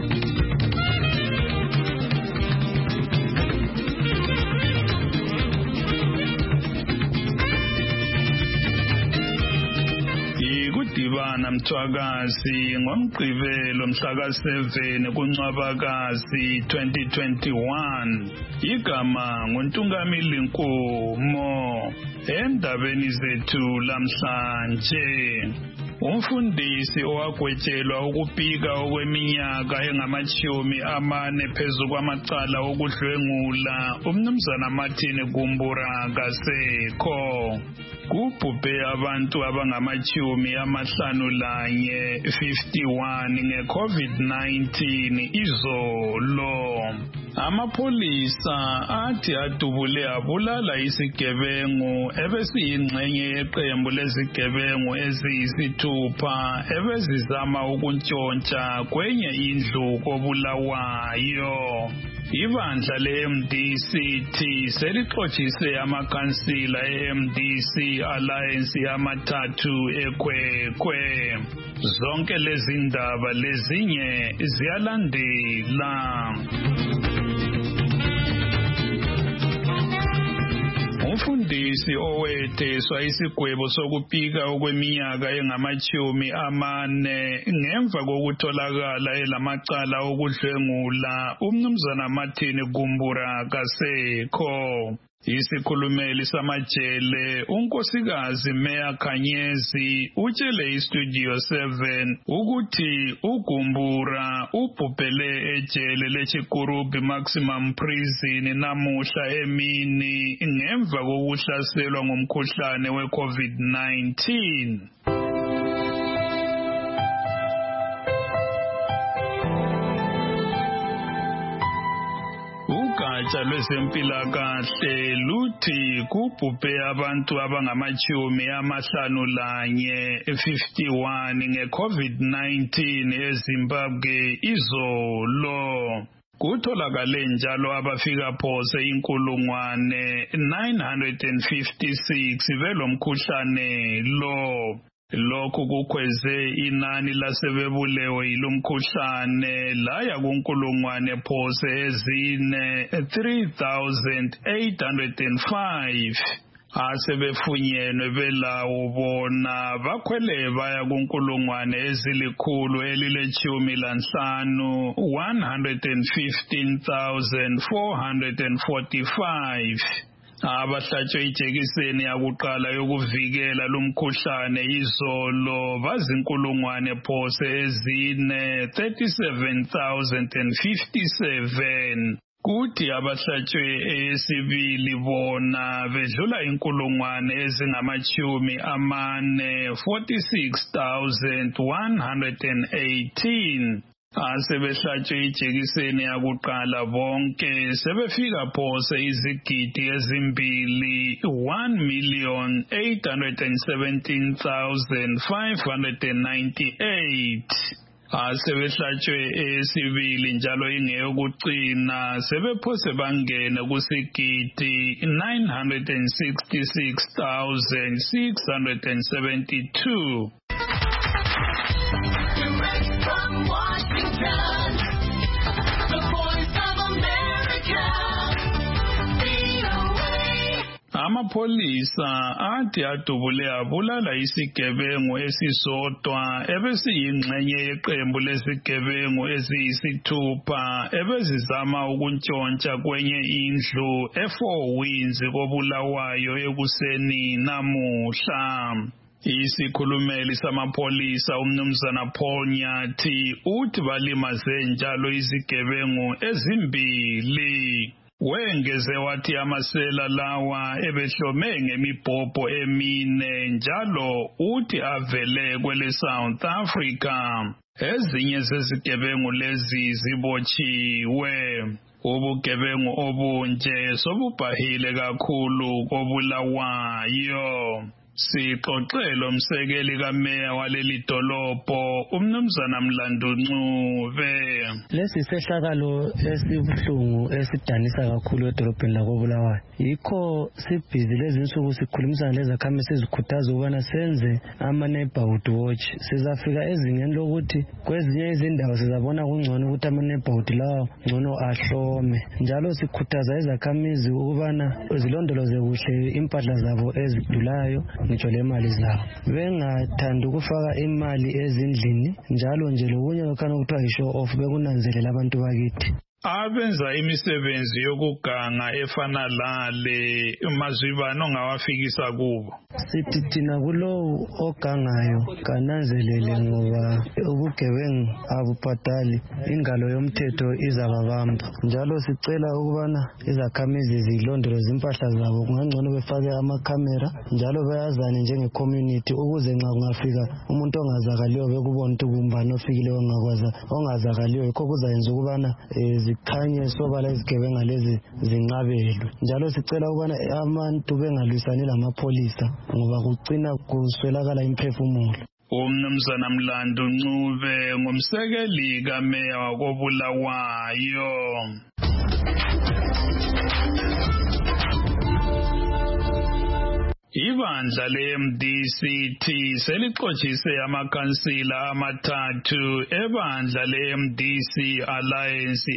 Ikudibana Mthwakazi ngoMgqibelo mhla seven kuNcwabakazi twenty twenty-one. Igama nguNtungamili Nkomo. Endabeni zethu lamhlanje, umfundisi owagwetshelwa ukupika okweminyaka engamashumi amane phezu kwamacala okudlwengula umnumzana Martin Gumbura kasekho. Kubhubhe abantu abangamashumi amahlanu lanye fifty-one nge-COVID nineteen izolo. Amapolisa athi adubule abulala isigebengu ebesiyingxenye yeqembu lezigebengu eziyisithupha ebezizama ukuntshontsha kwenye indlu kobulawayo. Ibandla le-M D C T selixotshiswe amakansila e-M D C Alliance amathathu eKwekwe. Zonke lezi ndaba lezinye ziyalandela. Umfundisi owetheswa isigwebo sokupika okweminyaka engamashumi amane ngemva kokutholakala elamacala okudlwengula umnumzana Martin Gumbura kasekho. Isikhulumeli samajele unkosikazi Meya Khanyezi utshele iStudio seven ukuthi uGumbura ubhubhele ejele leChikurubi Maximum Prison namuhla emini ngemva kokuhlaselwa ngumkhuhlane weCovid nineteen. Ugatsha lwezempilakahle luthi kubhubhe abantu abangamashumi amahlanu lanye fifty-one ngeCovid nineteen eZimbabwe izolo. Kutholakale njalo abafika phose inkulungwane nine hundred fifty-six velomkhuhlane lo. Lokhu kukhweze inani lasebebulewe yilomkhuhlane laya kunkulungwane phose ezine three thousand eight hundred five. Asebefunyenwe belawo bona bakhwele baya kunkulungwane ezilikhulu elilechumi lanhlanu one hundred fifteen thousand four hundred forty-five. Abahlatshwe ijekiseni yakuqala yokuvikela lumkhuhlane izolo bazinkulungwane phose ezine thirty-seven thousand fifty-seven. Kuthi abahlatshwe eyesibili bona bedlula inkulungwane ezingamashumi amane forty-six thousand one hundred eighteen. Asebehlatshwe ijekiseni yakuqala bonke sebefika phose izigidi ezimbili one million eight hundred seventeen thousand five hundred ninety-eight. Asebehlatshwe eyesibili njalo ingeyokucina sebephose bangene kusigidi nine hundred sixty-six thousand six hundred seventy-two. From Washington, the voice of America, V O A. Amapholisa athi adubule abulala isigebengu esisodwa ebesiyingxenye yeqembu lesigebengu eziyisithupha ebezizama ukuntshontsha kwenye indlu e-Four Winds koBulawayo ekuseni namuhla. Isikhulumeli samapholisa umnumzana Paul Nyathi uthi balimaze njalo izigebengu ezimbili. Wengeze wathi amasela lawa ebehlome ngemibhobho emine njalo uthi avele kwele South Africa. Ezinye zezigebengu lezi zibotshiwe. Ubugebengu obunje sobubhahile kakhulu koBulawayo. Sixoxelo umsekeli kameya waleli dolobho umnumzana Mlandu Ncube. Lesi sehlakalo esibuhlungu esidanisa kakhulu edolobheni lakoBulawayo. Yikho sibhizi lezi insuku sikhulumisana lezakhamuzi sizikhuthaza ukubana senze ama neighborhood watch. Sizafika ezingeni lokuthi kwezinye izindawo sizabona kungcono ukuthi ama neighborhood lawo ngcono ahlome. Njalo sikhuthaza izakhamuzi ukubana zilondoloze kuhle impahla zabo ezidulayo ngitsho le mali zabo. Bengathanda ukufaka imali ezindlini njalo nje lokunye lokhana ukuthiwa yi-show off bekunanzelela abantu bakithi. Abenza imisebenzi yokuganga efana lale mazwibano ongawafikisa kubo. Sithi thina kulowo ogangayo kananzelele ngoba ubugebengu abubhadali ingalo yomthetho izababamba. Njalo sicela ukubana izakhamizi zilondoloze impahla zabo kungangcono befake amakhamera njalo bayazane njenge community ukuze nxa kungafika umuntu ongazakaliyo bekubona ukuthi kumbani ofikileyo ongakwaza ongazakaliyo yikho kuzayenza ukubana zikhanye sobala izigebenga lezi zinqabelwe. Njalo sicela ukubana abantu bengalwisani lamapholisa ngoba kucina kuswelakala imphefumulo. Umnumzana Mlandu Ncube ngumsekeli kameya wakoBulawayo. Ibandla le-M D C T selixotshiswe amakhansila amathathu ebandla le-M D C Alliance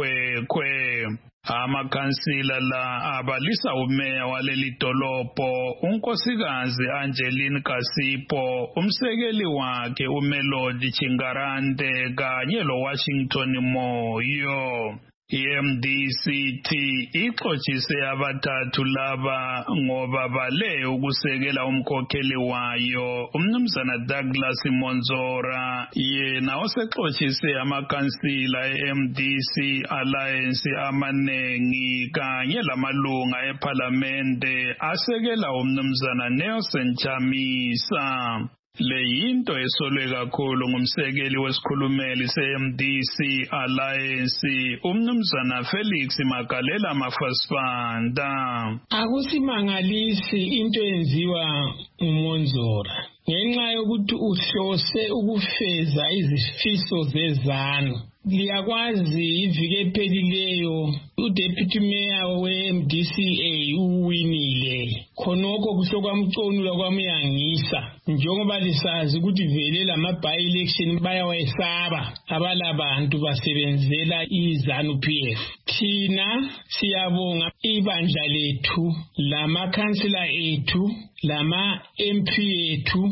eKwekwe. Amakhansila la abalisa umeya waleli dolobho unkosikazi Angeline Kasipo, umsekeli wakhe uMelody Chingarante kanye loWashington Moyo. I-M D C T ixotshiswe abathathu laba ngoba bale ukusekela umkhokheli wayo umnumzana Douglas Monzora yena osexotshiswe amakhansila e-M D C Alliance amanengi kanye lamalunga eParliamente asekela umnumzana Nelson Chamisa. Le yinto esolwe kakhulu ngumsekeli wesikhulumeli se-M D C Alliance umnumzana Felix Magalela Mafasifanda. Akusimangalisi into enziwa uMonzora ngenxa yokuthi uhlose ukufeza izifiso zezanu. Liyakwazi iviki ephelileyo uDeputy Mayor we-M D C A uwinile. Khonokho kusho kwamconula kwamyangisa njengoba lisazi ukuthi vele lama by-election bayawesaba abalabantu basebenzela iZANU P F. Thina siyabonga ibandla lethu lamakhansila ethu lama M P ethu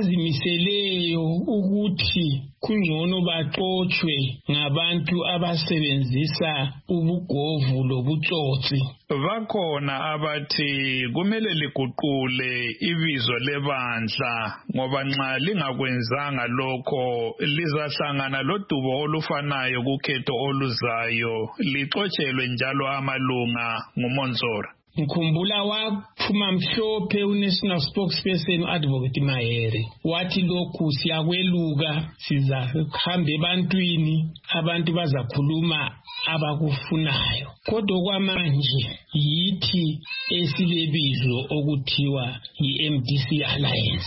azimiseleyo ukuthi kungcono baxoxwe ngabantu abasebenzisa ubugovu lobutsotsi. Bakhona abathi kumele liguqule ibizo lebandla ngoba nxa lingakwenzanga lokho lizahlangana lodubo olufanayo kukhetho oluzayo lixotshelwe njalo amalunga nguMonzora. Ngikhumbula waphuma mhlophe uNational Spokesperson uAdvocate Mahere wathi lokhu siyakweluka sizahamba ebantwini abantu bazakhuluma abakufunayo. Kodwa kwamanje yithi esilebizo okuthiwa yi-M D C Alliance.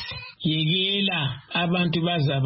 Yekela abantu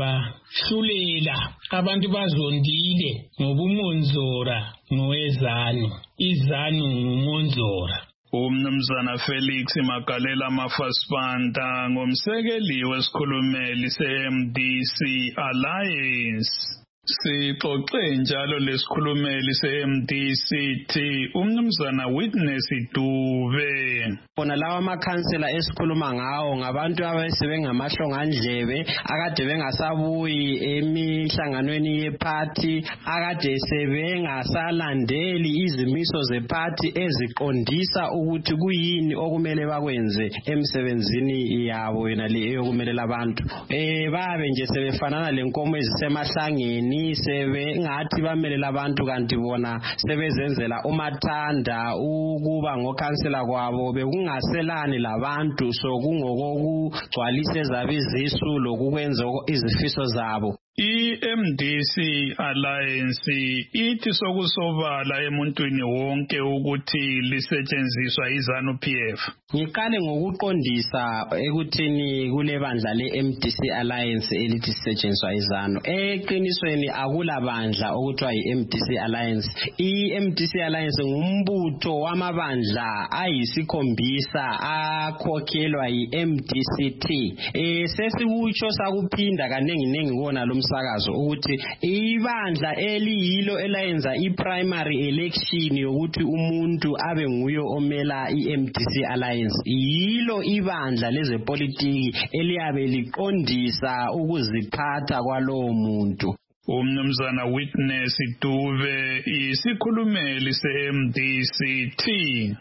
bazabahlulela abantu bazondile ngoba uMonzora noweZANU iZANU nguMonzora. Umnumzana Felix Magalela Mafasifanda ngumsekeli wesikhulumeli se-M D C Alliance. Sixoxe njalo lesikhulumeli se-M D C T umnumzana Witness Dube. Bona lawa amakhansela esikhuluma ngawo ngabantu abasebengamahlongandlebe akade bengasabuyi emihlanganweni yeparty akade sebengasalandeli izimiso zeparty eziqondisa ukuthi kuyini okumele bakwenze emsebenzini yabo yena le yokumelela abantu. Eh babe nje sebefanana lenkomo ezisemahlangeni sebengathi bamelela abantu kanti bona sebezenzela umathanda ukuba ngokhansela kwabo bekungaselani labantu so kungokugcwalisa ezabizisu lokukwenza izifiso zabo. I-M D C Alliance ithi sokusobala emuntwini wonke ukuthi lisetshenziswa iZANU-P F. Ngiqale ngokuqondisa ekuthini kule bandla le-M D C Alliance elithi sisetshenziswa iZANU. Eqinisweni akula bandla okuthiwa yi-M D C Alliance. I-M D C Alliance ngumbutho wamabandla ayisikhombisa akhokhelwa yi-M D C T. Eh sesikutsho sakuphinda kanengi nengi kona lo sakazo ukuthi ibandla eliyilo elayenza i-primary election yokuthi umuntu abe nguyo omela i-M D C Alliance yilo ibandla lezepolitiki eliyabe liqondisa ukuziphatha kwalowo muntu. Umnumzana Witness Dube isikhulumeli se-M D C T.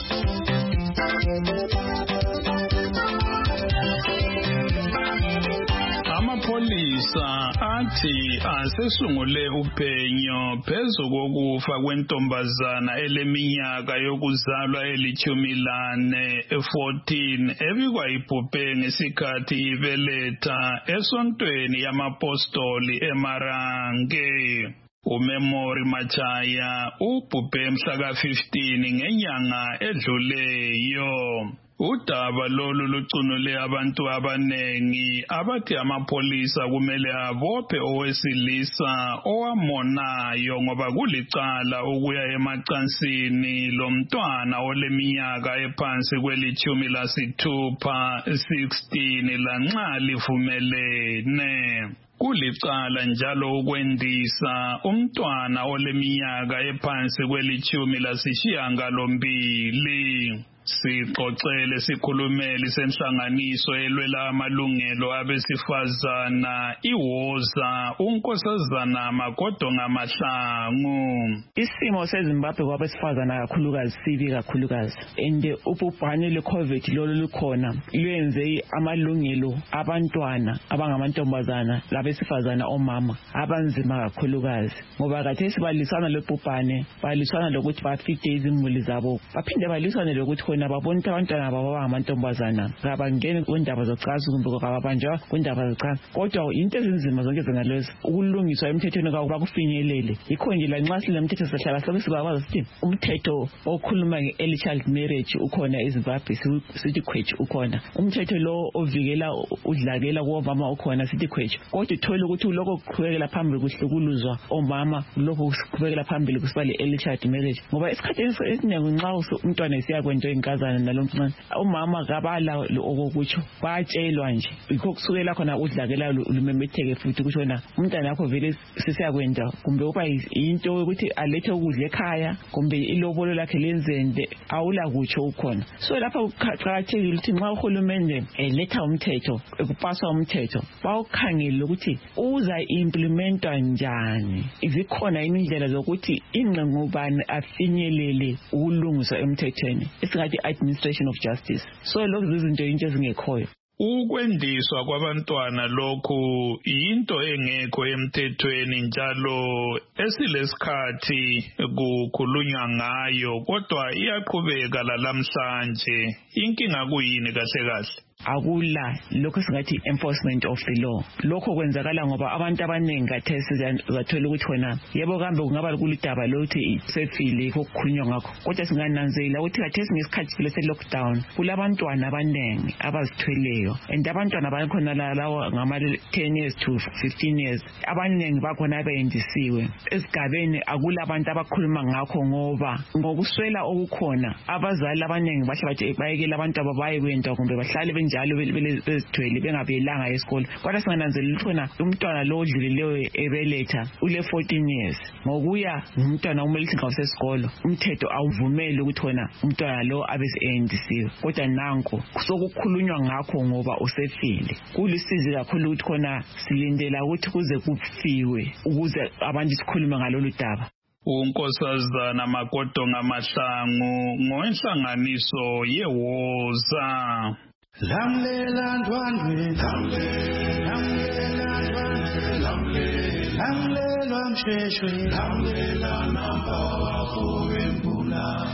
Amapolisa athi asesungule uphenyo phezu kokufa kwentombazana eleminyaka yokuzalwa elithumi lane fourteen ebikwa ibhubhe ngesikhathi ibeletha esontweni yamapostoli eMarange. uMemory Machaya ubhubhe mhla ka fifteen ngenyanga edluleyo. Udaba lolu lucunule abantu abanengi abathi amapolisa kumele abophe owesilisa owamonayo ngoba kulicala ukuya emacansini lomntwana oleminyaka ephansi kwelithumi lasithupha sixteen lanxa livumelene. Kulicala njalo ukwendisa umntwana oleminyaka ephansi kwelithumi lasishiyangalombili. Sixoxele sikhulumeli senhlanganiso elwela amalungelo abesifazana iwoza unkosazana Magodonga Mahlangu. Isimo seZimbabwe kwabesifazana kakhulukazi sibi kakhulukazi and ubhubhane le-COVID lolu lukhona lwenze amalungelo abantwana abangamantombazana labesifazana omama abanzima kakhulukazi ngoba khathesi balisana lobhubhane balisana lokuthi bafide izimuli zabo baphinde balisana lokuthi babona abantwana babo abangamantombazana kabangeni kwindaba zocansi kumbe kababanjwa kwindaba zocansi kodwa into ezinzima zonke zengalezi ukulungiswa emthethweni kakuba kufinyelele yikho nje lanxa silemthetho sihlala sonke sibakwazi sithi umthetho okhuluma nge-early child marriage ukhona eZimbabwe sithi khwethu ukhona umthetho lo ovikela udlakela kuomama ukhona sithi khwethu kodwa uthola ukuthi lokho kuqhubekela phambili kuhlukuluzwa omama lokho kuqhubekela phambili kusibale early child marriage ngoba esikhatheni esiningi nxa umntwana esiyakwenza inkazana nalomncane umama kabala okokutsho bayatshelwa nje yikho kusukela khona udlakela lumemetheke futhi kusho na umntana wakho vele sesiyakwenda kumbe uba into ukuthi alethe ukudla ekhaya kumbe ilobolo lakhe lenzende awula kutsho ukhona so lapha kuqakathekile ukuthi nxa uhulumende eletha umthetho ekupaswa umthetho bawukhangele ukuthi uza implementwa njani izikhona indlela zokuthi ingqengubani afinyelele ukulungiswa emthethweni esingathi administration of justice so lokho izinto into ezingekhoyo. Ukwendiswa kwabantwana lokhu into engekho emthethweni njalo esilesikhathi kukhulunywa ngayo kodwa iyaqhubeka lalamhlanje. Inkinga kuyini kahle kahle? Akula lokho singathi enforcement of the law lokho kwenzakala ngoba abantu abanengi kathesi zathola ukuthi wena yebo kambe kungaba kulidaba lokuthi sefile kokukhulunywa ngakho kodwa singananzela ukuthi kathesi ngesikhathi sile se lockdown kulabantwana abanengi abazithweleyo and abantwana bakhona lawo ngama ten years to fifteen years abanengi bakhona abayendisiwe esigabeni akula abantu abakhuluma ngakho ngoba ngokuswela okukhona abazali abanengi bahle bathi bayekela abantu ababaye kwenda kumbe bahlale benjalo bezithwele bengabelanga esikolo. Kodwa singananzelela ukuthi khona umntwana lo odlulileyo ebeletha ule fourteen years. Ngokuya umntwana kumele ukuthi ngawuse esikolo. Umthetho awuvumeli ukuthi khona umntwana lo abese-endisiwe. Kodwa nanko sokukhulunywa ngakho ngoba usefile. Kulisizi kakhulu ukuthi khona silindela ukuthi kuze kufiwe ukuze abantu sikhulume ngalolu daba. uNkosazana Makodonga Mahlangu ngoenhlanganiso yeWoza. Lamlela ndwandwe lamlela ndwandwe lamlela msheshwe lamlela nabafu bembula.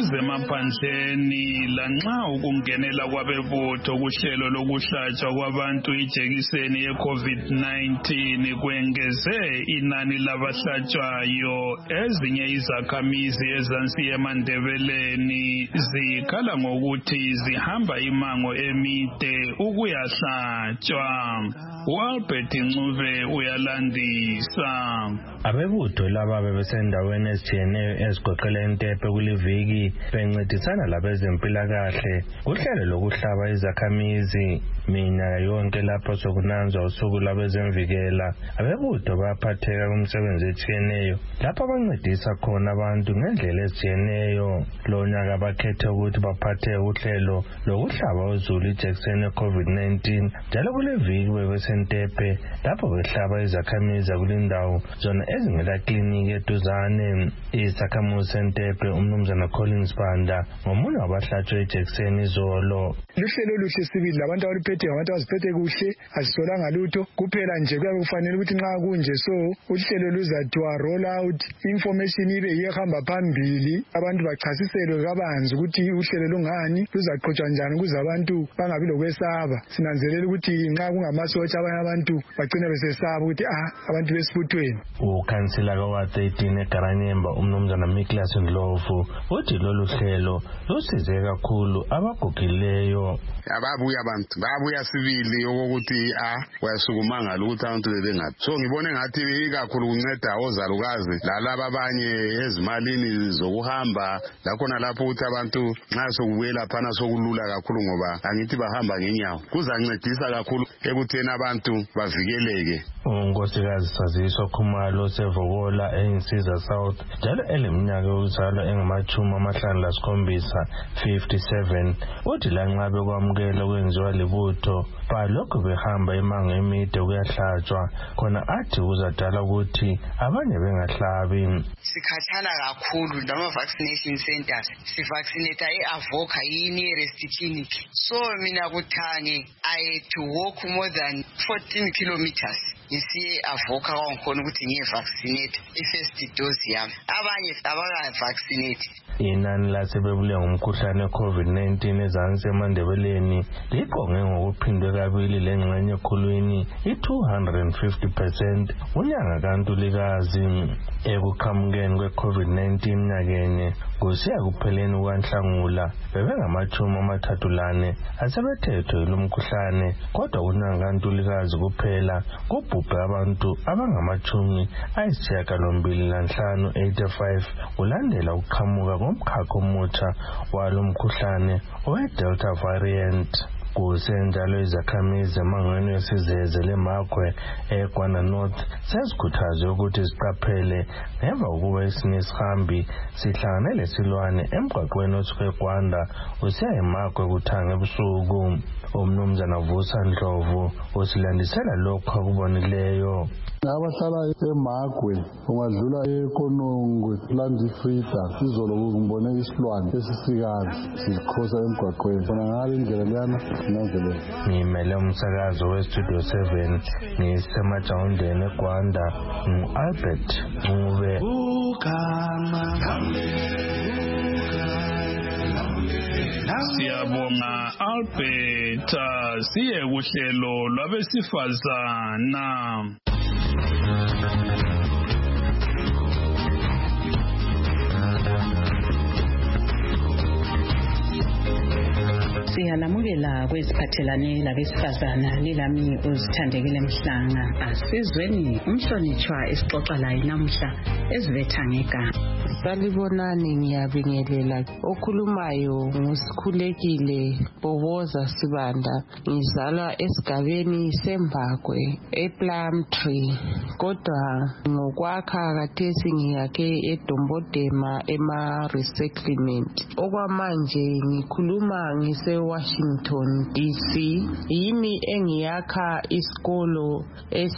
Kwezemaphandleni lanxa ukungenela kwabebutho kuhlelo lokuhlatshwa kwabantu ijekiseni ye-COVID nineteen kwengeze inani labahlatshwayo, ezinye izakhamizi ezansi eMandebeleni zikhala ngokuthi zihamba imango emide ukuyahlatshwa. uAlbert Ncube uyalandisa. Abebutho laba bebesendaweni ezitshiyeneyo ezigoqela Entepe kuliviki bencedisana labezempilakahle kuhlelo lokuhlaba izakhamizi. Mina yonke lapho sokunanzwa usuku lwabezemvikela, abebutho baphatheka kumsebenzi etshiyeneyo lapho abancedisa khona abantu ngendlela ezitshiyeneyo. Lo nyaka bakhethe ukuthi baphatheke uhlelo lokuhlaba uzulu ijekiseni ye-COVID nineteen njalo kuleviki bebesentepe lapho behlaba izakhamizi kulindawo zona ezingela kliniki eduzane. Isakhamuzi sentepe umnumzana Collins Banda ngomunye wabahlatshwe ijekiseni izolo. Luhlelo luhle sibili labantu abaphethe abantu abaziphethe kuhle asisolanga lutho kuphela nje kuyabe kufanele ukuthi nxa kunje so uhlelo luzathiwa roll out information ibe ihamba phambili abantu bachasiselwe kabanzi ukuthi uhlelo lungani luzaqhutshwa njani ukuze abantu bangabi lokwesaba. Sinanzelela ukuthi nxa kungamasotsha abanye abantu bagcina besesaba ukuthi ah abantu besibuthweni. Ukhansila kawa thirteen eGaranyemba umnumzana Miklas Ndlovu uthi lolu hlelo lusize kakhulu abagugileyo. Ababuya abantu babuya sibili ukuthi ah wayasukuma ngalo ukuthi abantu bebengathi. So ngibone ngathi ikakhulu kunceda ozalukazi lalaba abanye ezimalini zokuhamba lakhona lapho ukuthi abantu nxa sokubuyela phana sokulula kakhulu ngoba angithi bahamba ngenyawo. Kuzancedisa kakhulu ekutheni abantu bavikeleke. uNkosikazi Saziso Khumalo seVokola eInsiza South njalo eleminyaka yokuzalwa engamachumi amahlanu lasikhombisa fifty-seven uthi lanxa bekwamukela kwenziwa libutho balokhu behamba imango emide kuyahlatshwa khona athi uzadala ukuthi abanye bengahlabi. Sikhathana kakhulu lama vaccination centers sivaccinate eAvoca i-nearest clinic, so mina kuthange I had to walk more than fourteen kilometers ngisiye Avoca kwangikhona ukuthi ngiye-vaccinate i-first dose yami, abanye abaka-vaccinate. Inani lasebebule ngumkhuhlane we-COVID nineteen ezansi eMandebeleni liqonge ngokuphindwe kabili lengxenye ekhulwini i-two hundred fifty percent unyanga kaNtulikazi. Ekuqhamukeni kwe-COVID nineteen nyakeni kusiya kupheleni kukaNhlangula bebengamachumi amathathu lane asebethethwe yilo mkhuhlane, kodwa unyanga kaNtulikazi kuphela kubhubhe abantu abangamachumi ayisishiyagalombili lanhlanu eighty-five ulandela ukuqhamuka komkhakha omutsha walo mkhuhlane owe-Delta variant. Kusenjalo izakhamizi emangweni wesizeze leMagwe eGwana North sezikhuthazwe ukuthi ziqaphele ngemva kokuba esinye isihambi sihlangane lesilwane emgwaqweni osuke eGwanda usiya eMagwe kuthange ebusuku. Umnumzana Vusa Ndlovu usilandisela lokho akubonileyo. Abahlala eMagwe ungadlula eKonongwe Landi Frida izolo ngibone isilwane esisikazi sikhosa emgwaqweni khona ngale indlela leyana nanzele. Ngimele umsakazo weStudio seven ngisemajawundeni eGwanda uAlbert Ncube. Siyabonga Albert. Siye kuhlelo lwabesifazana. Siyalamukela kweziphathelane labesifazana lilami uzithandekile Mhlanga. Asizweni umhlonitshwa esixoxa laye namuhla ezibetha ngegama. Salibonani, ngiyabingelela. Okhulumayo nguSikhulekile Boboza Sibanda. Ngizalwa esigabeni seMbakwe ePlumtree. Kodwa ngokwakha khathesi ngiyakhe eDombodema ema-resettlement. Okwamanje ngikhuluma ngise-Washington D C. Yimi engiyakha isikolo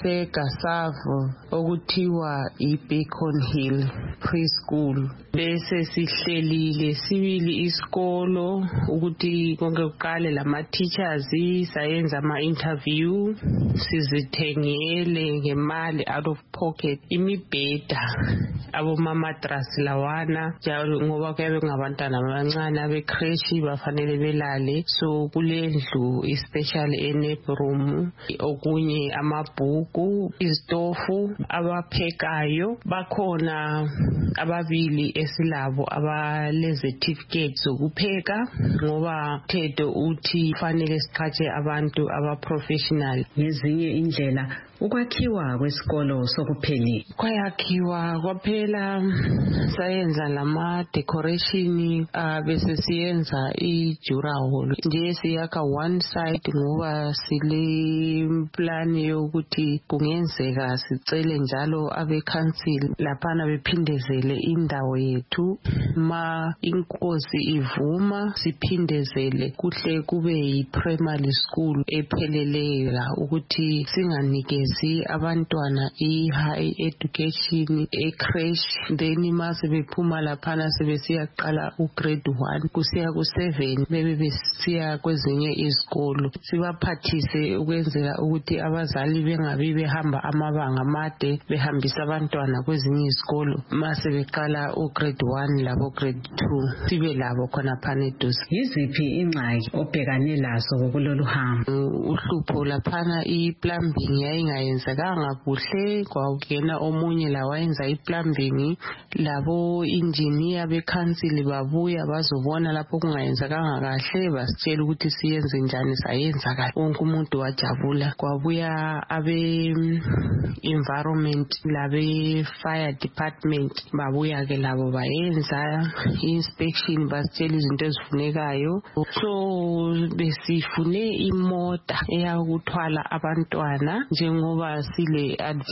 eseGasavu okuthiwa i-Beacon Hill Preschool. Bese sihlelile sibili isikolo ukuthi konke kuqale lama teachers sayenza ama interview, sizithengele ngemali out of pocket imibheda abomamatras lawana njalo ngoba kuyabe ngabantwana abancane abecreche bafanele belale, so kulendlu especially enep room, okunye amabhuku, izitofu, abaphekayo. Bakhona ababili esilabo abale certificates zokupheka ngoba thetho uthi fanele siqhatshe abantu abaprofessional. Ngezinye indlela ukwakhiwa kwesikolo sokupheli kwayakhiwa kwaphela, sayenza lama decoration, uh, bese siyenza ijura hall. Nje siyakha one side ngoba sile plan yokuthi kungenzeka sicele njalo abe council laphana bephindezele indawo yethu, ma inkosi ivuma siphindezele kuhle kube yi-primary school epheleleyo ukuthi singanike si abantwana i-high education e-creche, then ma sebephuma laphana sebesiyaqala u-grade one kusiya ku-seven bebe besiya kwezinye izikolo. Sibaphathise ukwenzela ukuthi abazali bengabi behamba amabanga amade behambisa abantwana kwezinye izikolo ma sebeqala u-grade one labo grade two sibe labo khona phana eduze. Yiziphi ingxaki obhekane lazo kulolu hambo? Uhlupho laphana i-plumbing yayinga yenzekanga kuhle, kwakungena omunye la wayenza i-plumbing, labo engineer be-council babuya bazobona lapho kungayenzekanga kahle basitshela ukuthi siyenze njani, sayenza kahle. Wonke umuntu wajabula. Kwabuya abe environment labe fire department babuya ke labo bayenza inspection basitshela izinto ezifunekayo. So besifune imota eyakuthwala abantwana njengoba sile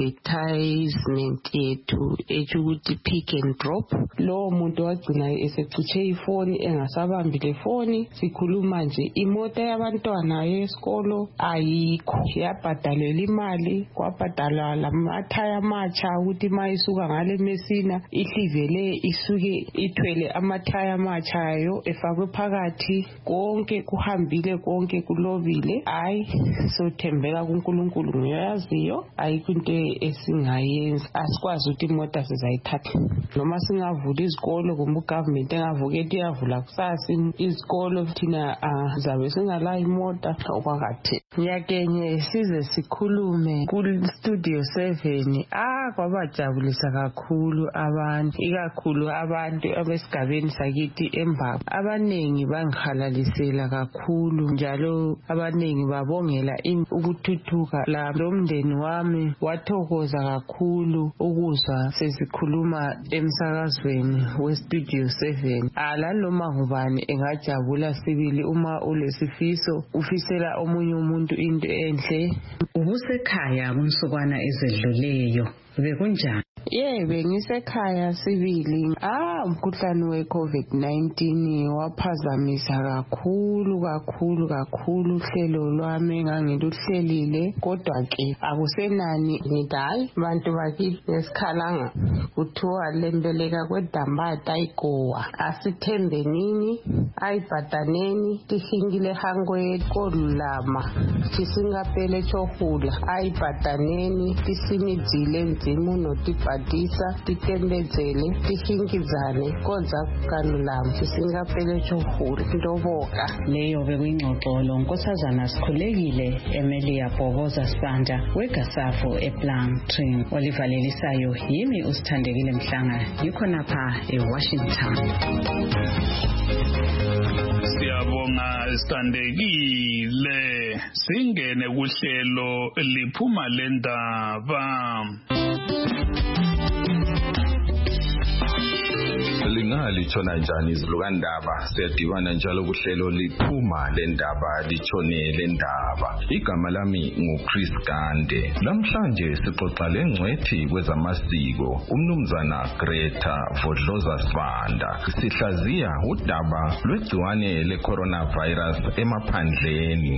advertisement yethu ethi ukuthi pick and drop. Lo muntu wagcina eseciche ifoni engasabambi le foni. Sikhuluma nje imota yabantwana yesikolo ayikho, yabhadalela imali, kwabhadala lamathaya amatsha ukuthi ma isuka ngale Mesina ihlivele isuke ithwele amathaya amatshayo efakwe phakathi. Konke kuhambile, konke kulobile. Hayi sothembeka kuNkulunkulu ngiyaziyo, ayikho into esingayenza. Asikwazi ukuthi imota sizayithatha noma singavula izikolo kumbe ugovernment engavuka ethi iyavula kusasa izikolo thina zabe singala imota okwakathe. Ngiyakenye size sikhulume ku studio seven. Ah kwabajabulisa kakhulu abantu, ikakhulu abantu abesigabeni sakithi eMbakwe. Abanengi bangihalalisela kakhulu njalo abanengi babongela ukuthuthuka la lomndeni wami wathokoza kakhulu ukuzwa sesikhuluma emsakazweni westudio seven. Ala noma ngubani engajabula sibili uma ulesifiso ufisela omunye umuntu into enhle. Ubusekhaya kunsukwana ezedluleyo bekunjani? Yebe ngisekhaya sibili. Ah umkhuhlane we-COVID nineteen waphazamisa kakhulu kakhulu kakhulu uhlelo lwami engangiluhlelile, kodwa ke akusenani ngithi hayi bantu bakithi nesikhalanga kuthiwa lembeleka kwedambata ayikowa asithembenini ayibhadaneni tihingile hangwe kolulama tisingapele chohula ayibhadaneni tisimijile nzimu notipa tisa titembezele tihingizane kodza kanulama tisingapele chohula ndoboka. Leyo bekuyingxoxo lonkosazana Sikhulekile Emilia Boboza Sibanda weGasafu ePlumtree. Olivalelisayo yimi uSithandekile Mhlanga yikhonapha eWashington. Siyabonga Sithandekile. Singene kuhlelo liphuma lendaba. lingalitshona njani izilukandaba? Siyadibana njalo kuhlelo liphuma lendaba litshone lendaba. Igama lami nguChris Gande. Namhlanje sixoxa lengcwethi kwezamasiko umnumzana Greta Vodloza Sibanda. Sihlaziya udaba lwegciwane le-coronavirus emaphandleni.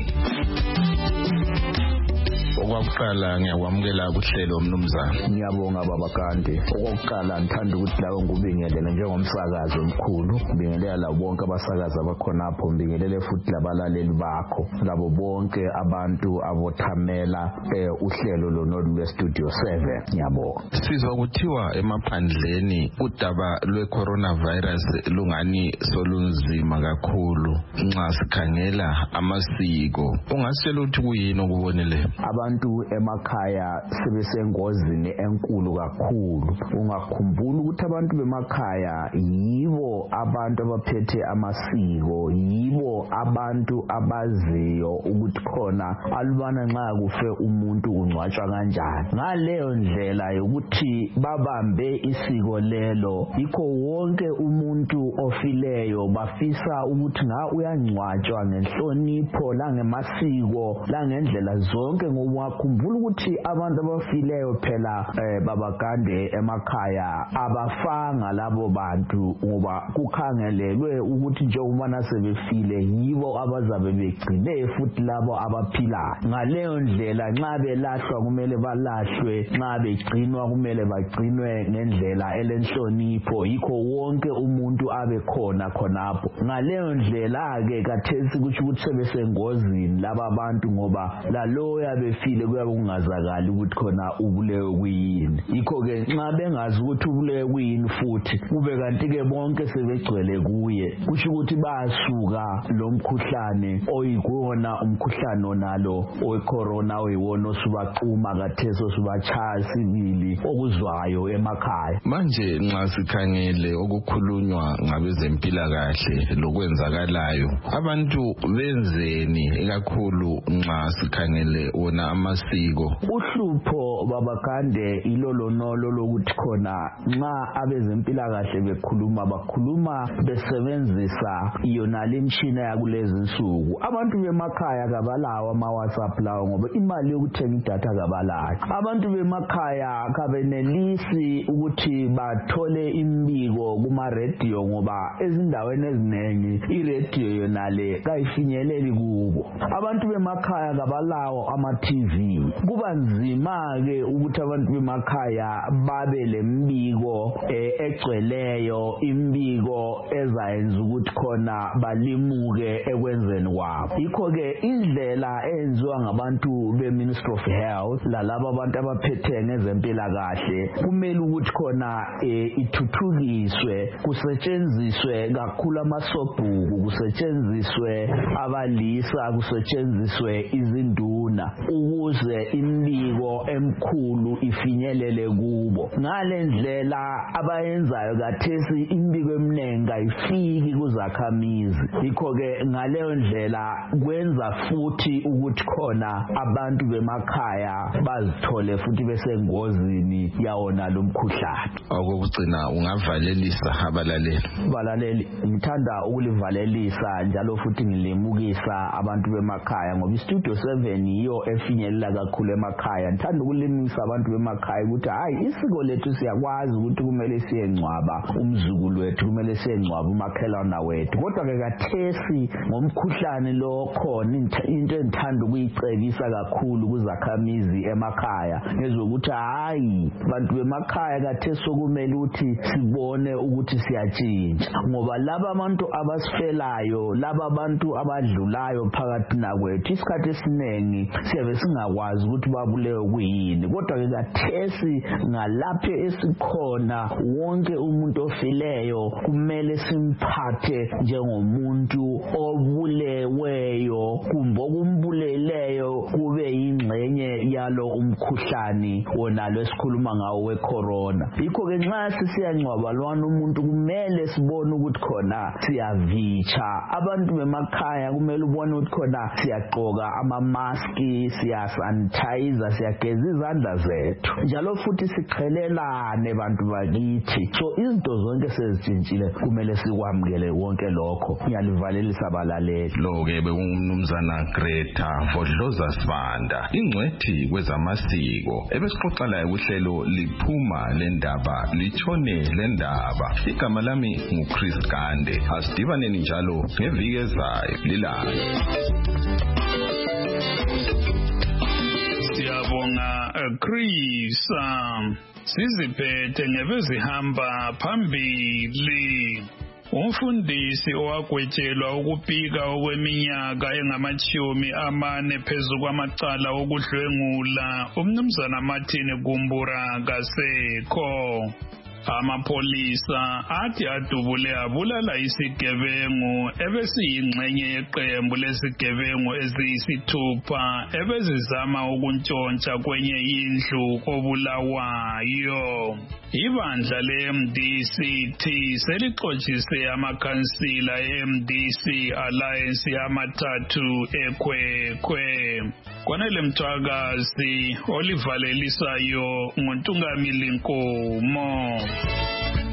Okwakuqala ngiyakwamukela kuhlelo mnumzana. Ngiyabonga baba Gande. Okokuqala ngithanda ukuthi lawo ngubingelele njengomsakazi omkhulu, ngibingelela labo bonke abasakazi abakhonapho, ngibingelele futhi labalaleli bakho, labo bonke abantu abothamela uhlelo lonolu lwe-Studio seven. Ngiyabonga. Sizwa kuthiwa emaphandleni udaba lwe-coronavirus lungani solunzima kakhulu nxa sikhangela amasiko. Ungasitshela ukuthi kuyini okubonile? Abantu emakhaya sebesengozini enkulu kakhulu. Ungakhumbula ukuthi abantu bemakhaya yibo abantu abaphethe amasiko, yibo abantu abaziyo ukuthi khona alubana nxa kufe umuntu ungcwatshwa kanjani. Ngaleyo ndlela yokuthi babambe isiko lelo, yikho wonke umuntu ofileyo bafisa ukuthi nga uyangcwatshwa ngenhlonipho langemasiko langendlela zonke. Ngokukhumbula ukuthi abantu abafileyo phela eh, baba Gande emakhaya abafanga labo bantu, ngoba kukhangelelwe ukuthi njengoba nasebefile yibo abazabe begcine futhi labo abaphilayo. Ngaleyo ndlela nxa belahlwa kumele balahlwe, nxa begcinwa kumele bagcinwe ngendlela elenhlonipho, yikho wonke umuntu abe khona khonapho. Ngaleyo ndlela ke kathesi kuthi ukuthi sebesengozini laba abantu, ngoba lalo befile kuyabe kungazakali ukuthi khona ubulewe kuyini. Yikho ke nxa bengazi ukuthi ubulewe kuyini futhi kube kanti ke bonke sebegcwele kuye, kusho ukuthi basuka lo mkhuhlane oyikuwona umkhuhlane onalo owe-corona oyiwona osubaquma kathesi osubachaya sibili okuzwayo emakhaya. Manje nxa sikhangele okukhulunywa ngabezempilakahle lokwenzakalayo, abantu benzeni ikakhulu nxa sikhangele wona amasiko? Uhlupho baba Gande ilolonolo lokuthi khona nxa abezempilakahle bekhuluma bakhuluma besebenzisa yona lemtshina yakulezi insuku. Abantu bemakhaya kabalawo ama-WhatsApp lawo ngoba imali yokuthenga idatha kabalayo. Abantu bemakhaya kabenelisi ukuthi bathole imbiko kuma-radio ngoba ezindaweni eziningi i-radio yona le kayifinyeleli kubo. Abantu bemakhaya kabalawo ama-T V. Kuba nzima ke ukuthi abantu bemakhaya babe lembiko egcweleyo, imbiko ezayenza ukuthi khona balimuke ekwenzeni kwabo. Yikho ke indlela eyenziwa ngabantu be-Ministry of Health lalabo abantu abaphethe ngezempilakahle kumele ukuthi khona ithuthukiswe, kusetshenziswe kakhulu amasobhuku, kusetshenziswe abalisa, kusetshenziswe izinduna ukuze imbiko emkhulu ifinyelele kubo. Ngale ndlela abayenzayo kathesi imbiko eminingi ayifiki kuzakhamizi. Yikho ke ngaleyo ndlela kwenza futhi ukuthi khona abantu bemakhaya bazithole futhi besengozini yawona lo mkhuhlane. Okugcina ungavalelisa abalaleli. Balaleli ngithanda ukulivalelisa njalo futhi ngilimukisa abantu bemakhaya ngoba iStudio seven iyo efinyelela kakhulu emakhaya. Ngithanda ukulimisa abantu bemakhaya ukuthi hayi isiko lethu siyakwazi ukuthi kumele siyengcwaba umzukulu wethu, kumele siyengcwaba umakhelwana wethu, kodwa ke kathesi ngomkhuhlane lo khona into engithanda ukuyicebisa kakhulu kuzakhamizi emakhaya ngezokuthi hayi bantu bemakhaya kathesi sokumele ukuthi sibone ukuthi siyatshintsha, ngoba laba abantu abasifelayo, laba bantu abadlulayo phakathi nakwethu isikhathi esiningi siyabe singakwazi ukuthi babulewe kuyini. Kodwa ke kathesi ngalapho esikhona wonke umuntu ofileyo kumele simphathe njengomuntu obuleweyo, kumbe okumbuleleyo kube yingxenye ingxenye yalo umkhuhlane wonalo esikhuluma ngawo wecorona. Yikho ke nxa sisiyangcwaba lwana umuntu kumele sibone ukuthi khona siyavitsha abantu bemakhaya, kumele ubone ukuthi khona siyagqoka ama-maski, siyasanitizer, siyageza izandla zethu njalo futhi siqhelelane bantu bakithi. So izinto zonke sezitshintshile, kumele sikwamukele wonke lokho. Ngiyalivalelisa abalaleli. Lo-ke bekumnumzana Greta Vodloza Sibanda, ingcwethi kwezamasiko, ebesixoxa laye kuhlelo liphuma lendaba litshone lendaba. Igama lami nguChris Gande. Asidibaneni njalo ngeviki ezayo lilanga. Siyabonga Chris. Siziphethe ngebezihamba phambili. Umfundisi owagwetshelwa ukupika okweminyaka engamachumi amane phezu kwamacala okudlwengula, umnumzana Martin Gumbura kasekho. Amapolisa athi adubule abulala isigebengu ebesiyingxenye yeqembu lesigebengu eziyisithupha ebezizama ukuntshontsha kwenye indlu kobulawayo. Ibandla le-M D C T selixotshiswe amakhansila e-M D C Alliance amathathu eKwekwe. Kwanele Mthwakazi olivalelisayo nguNtungamili Nkomo.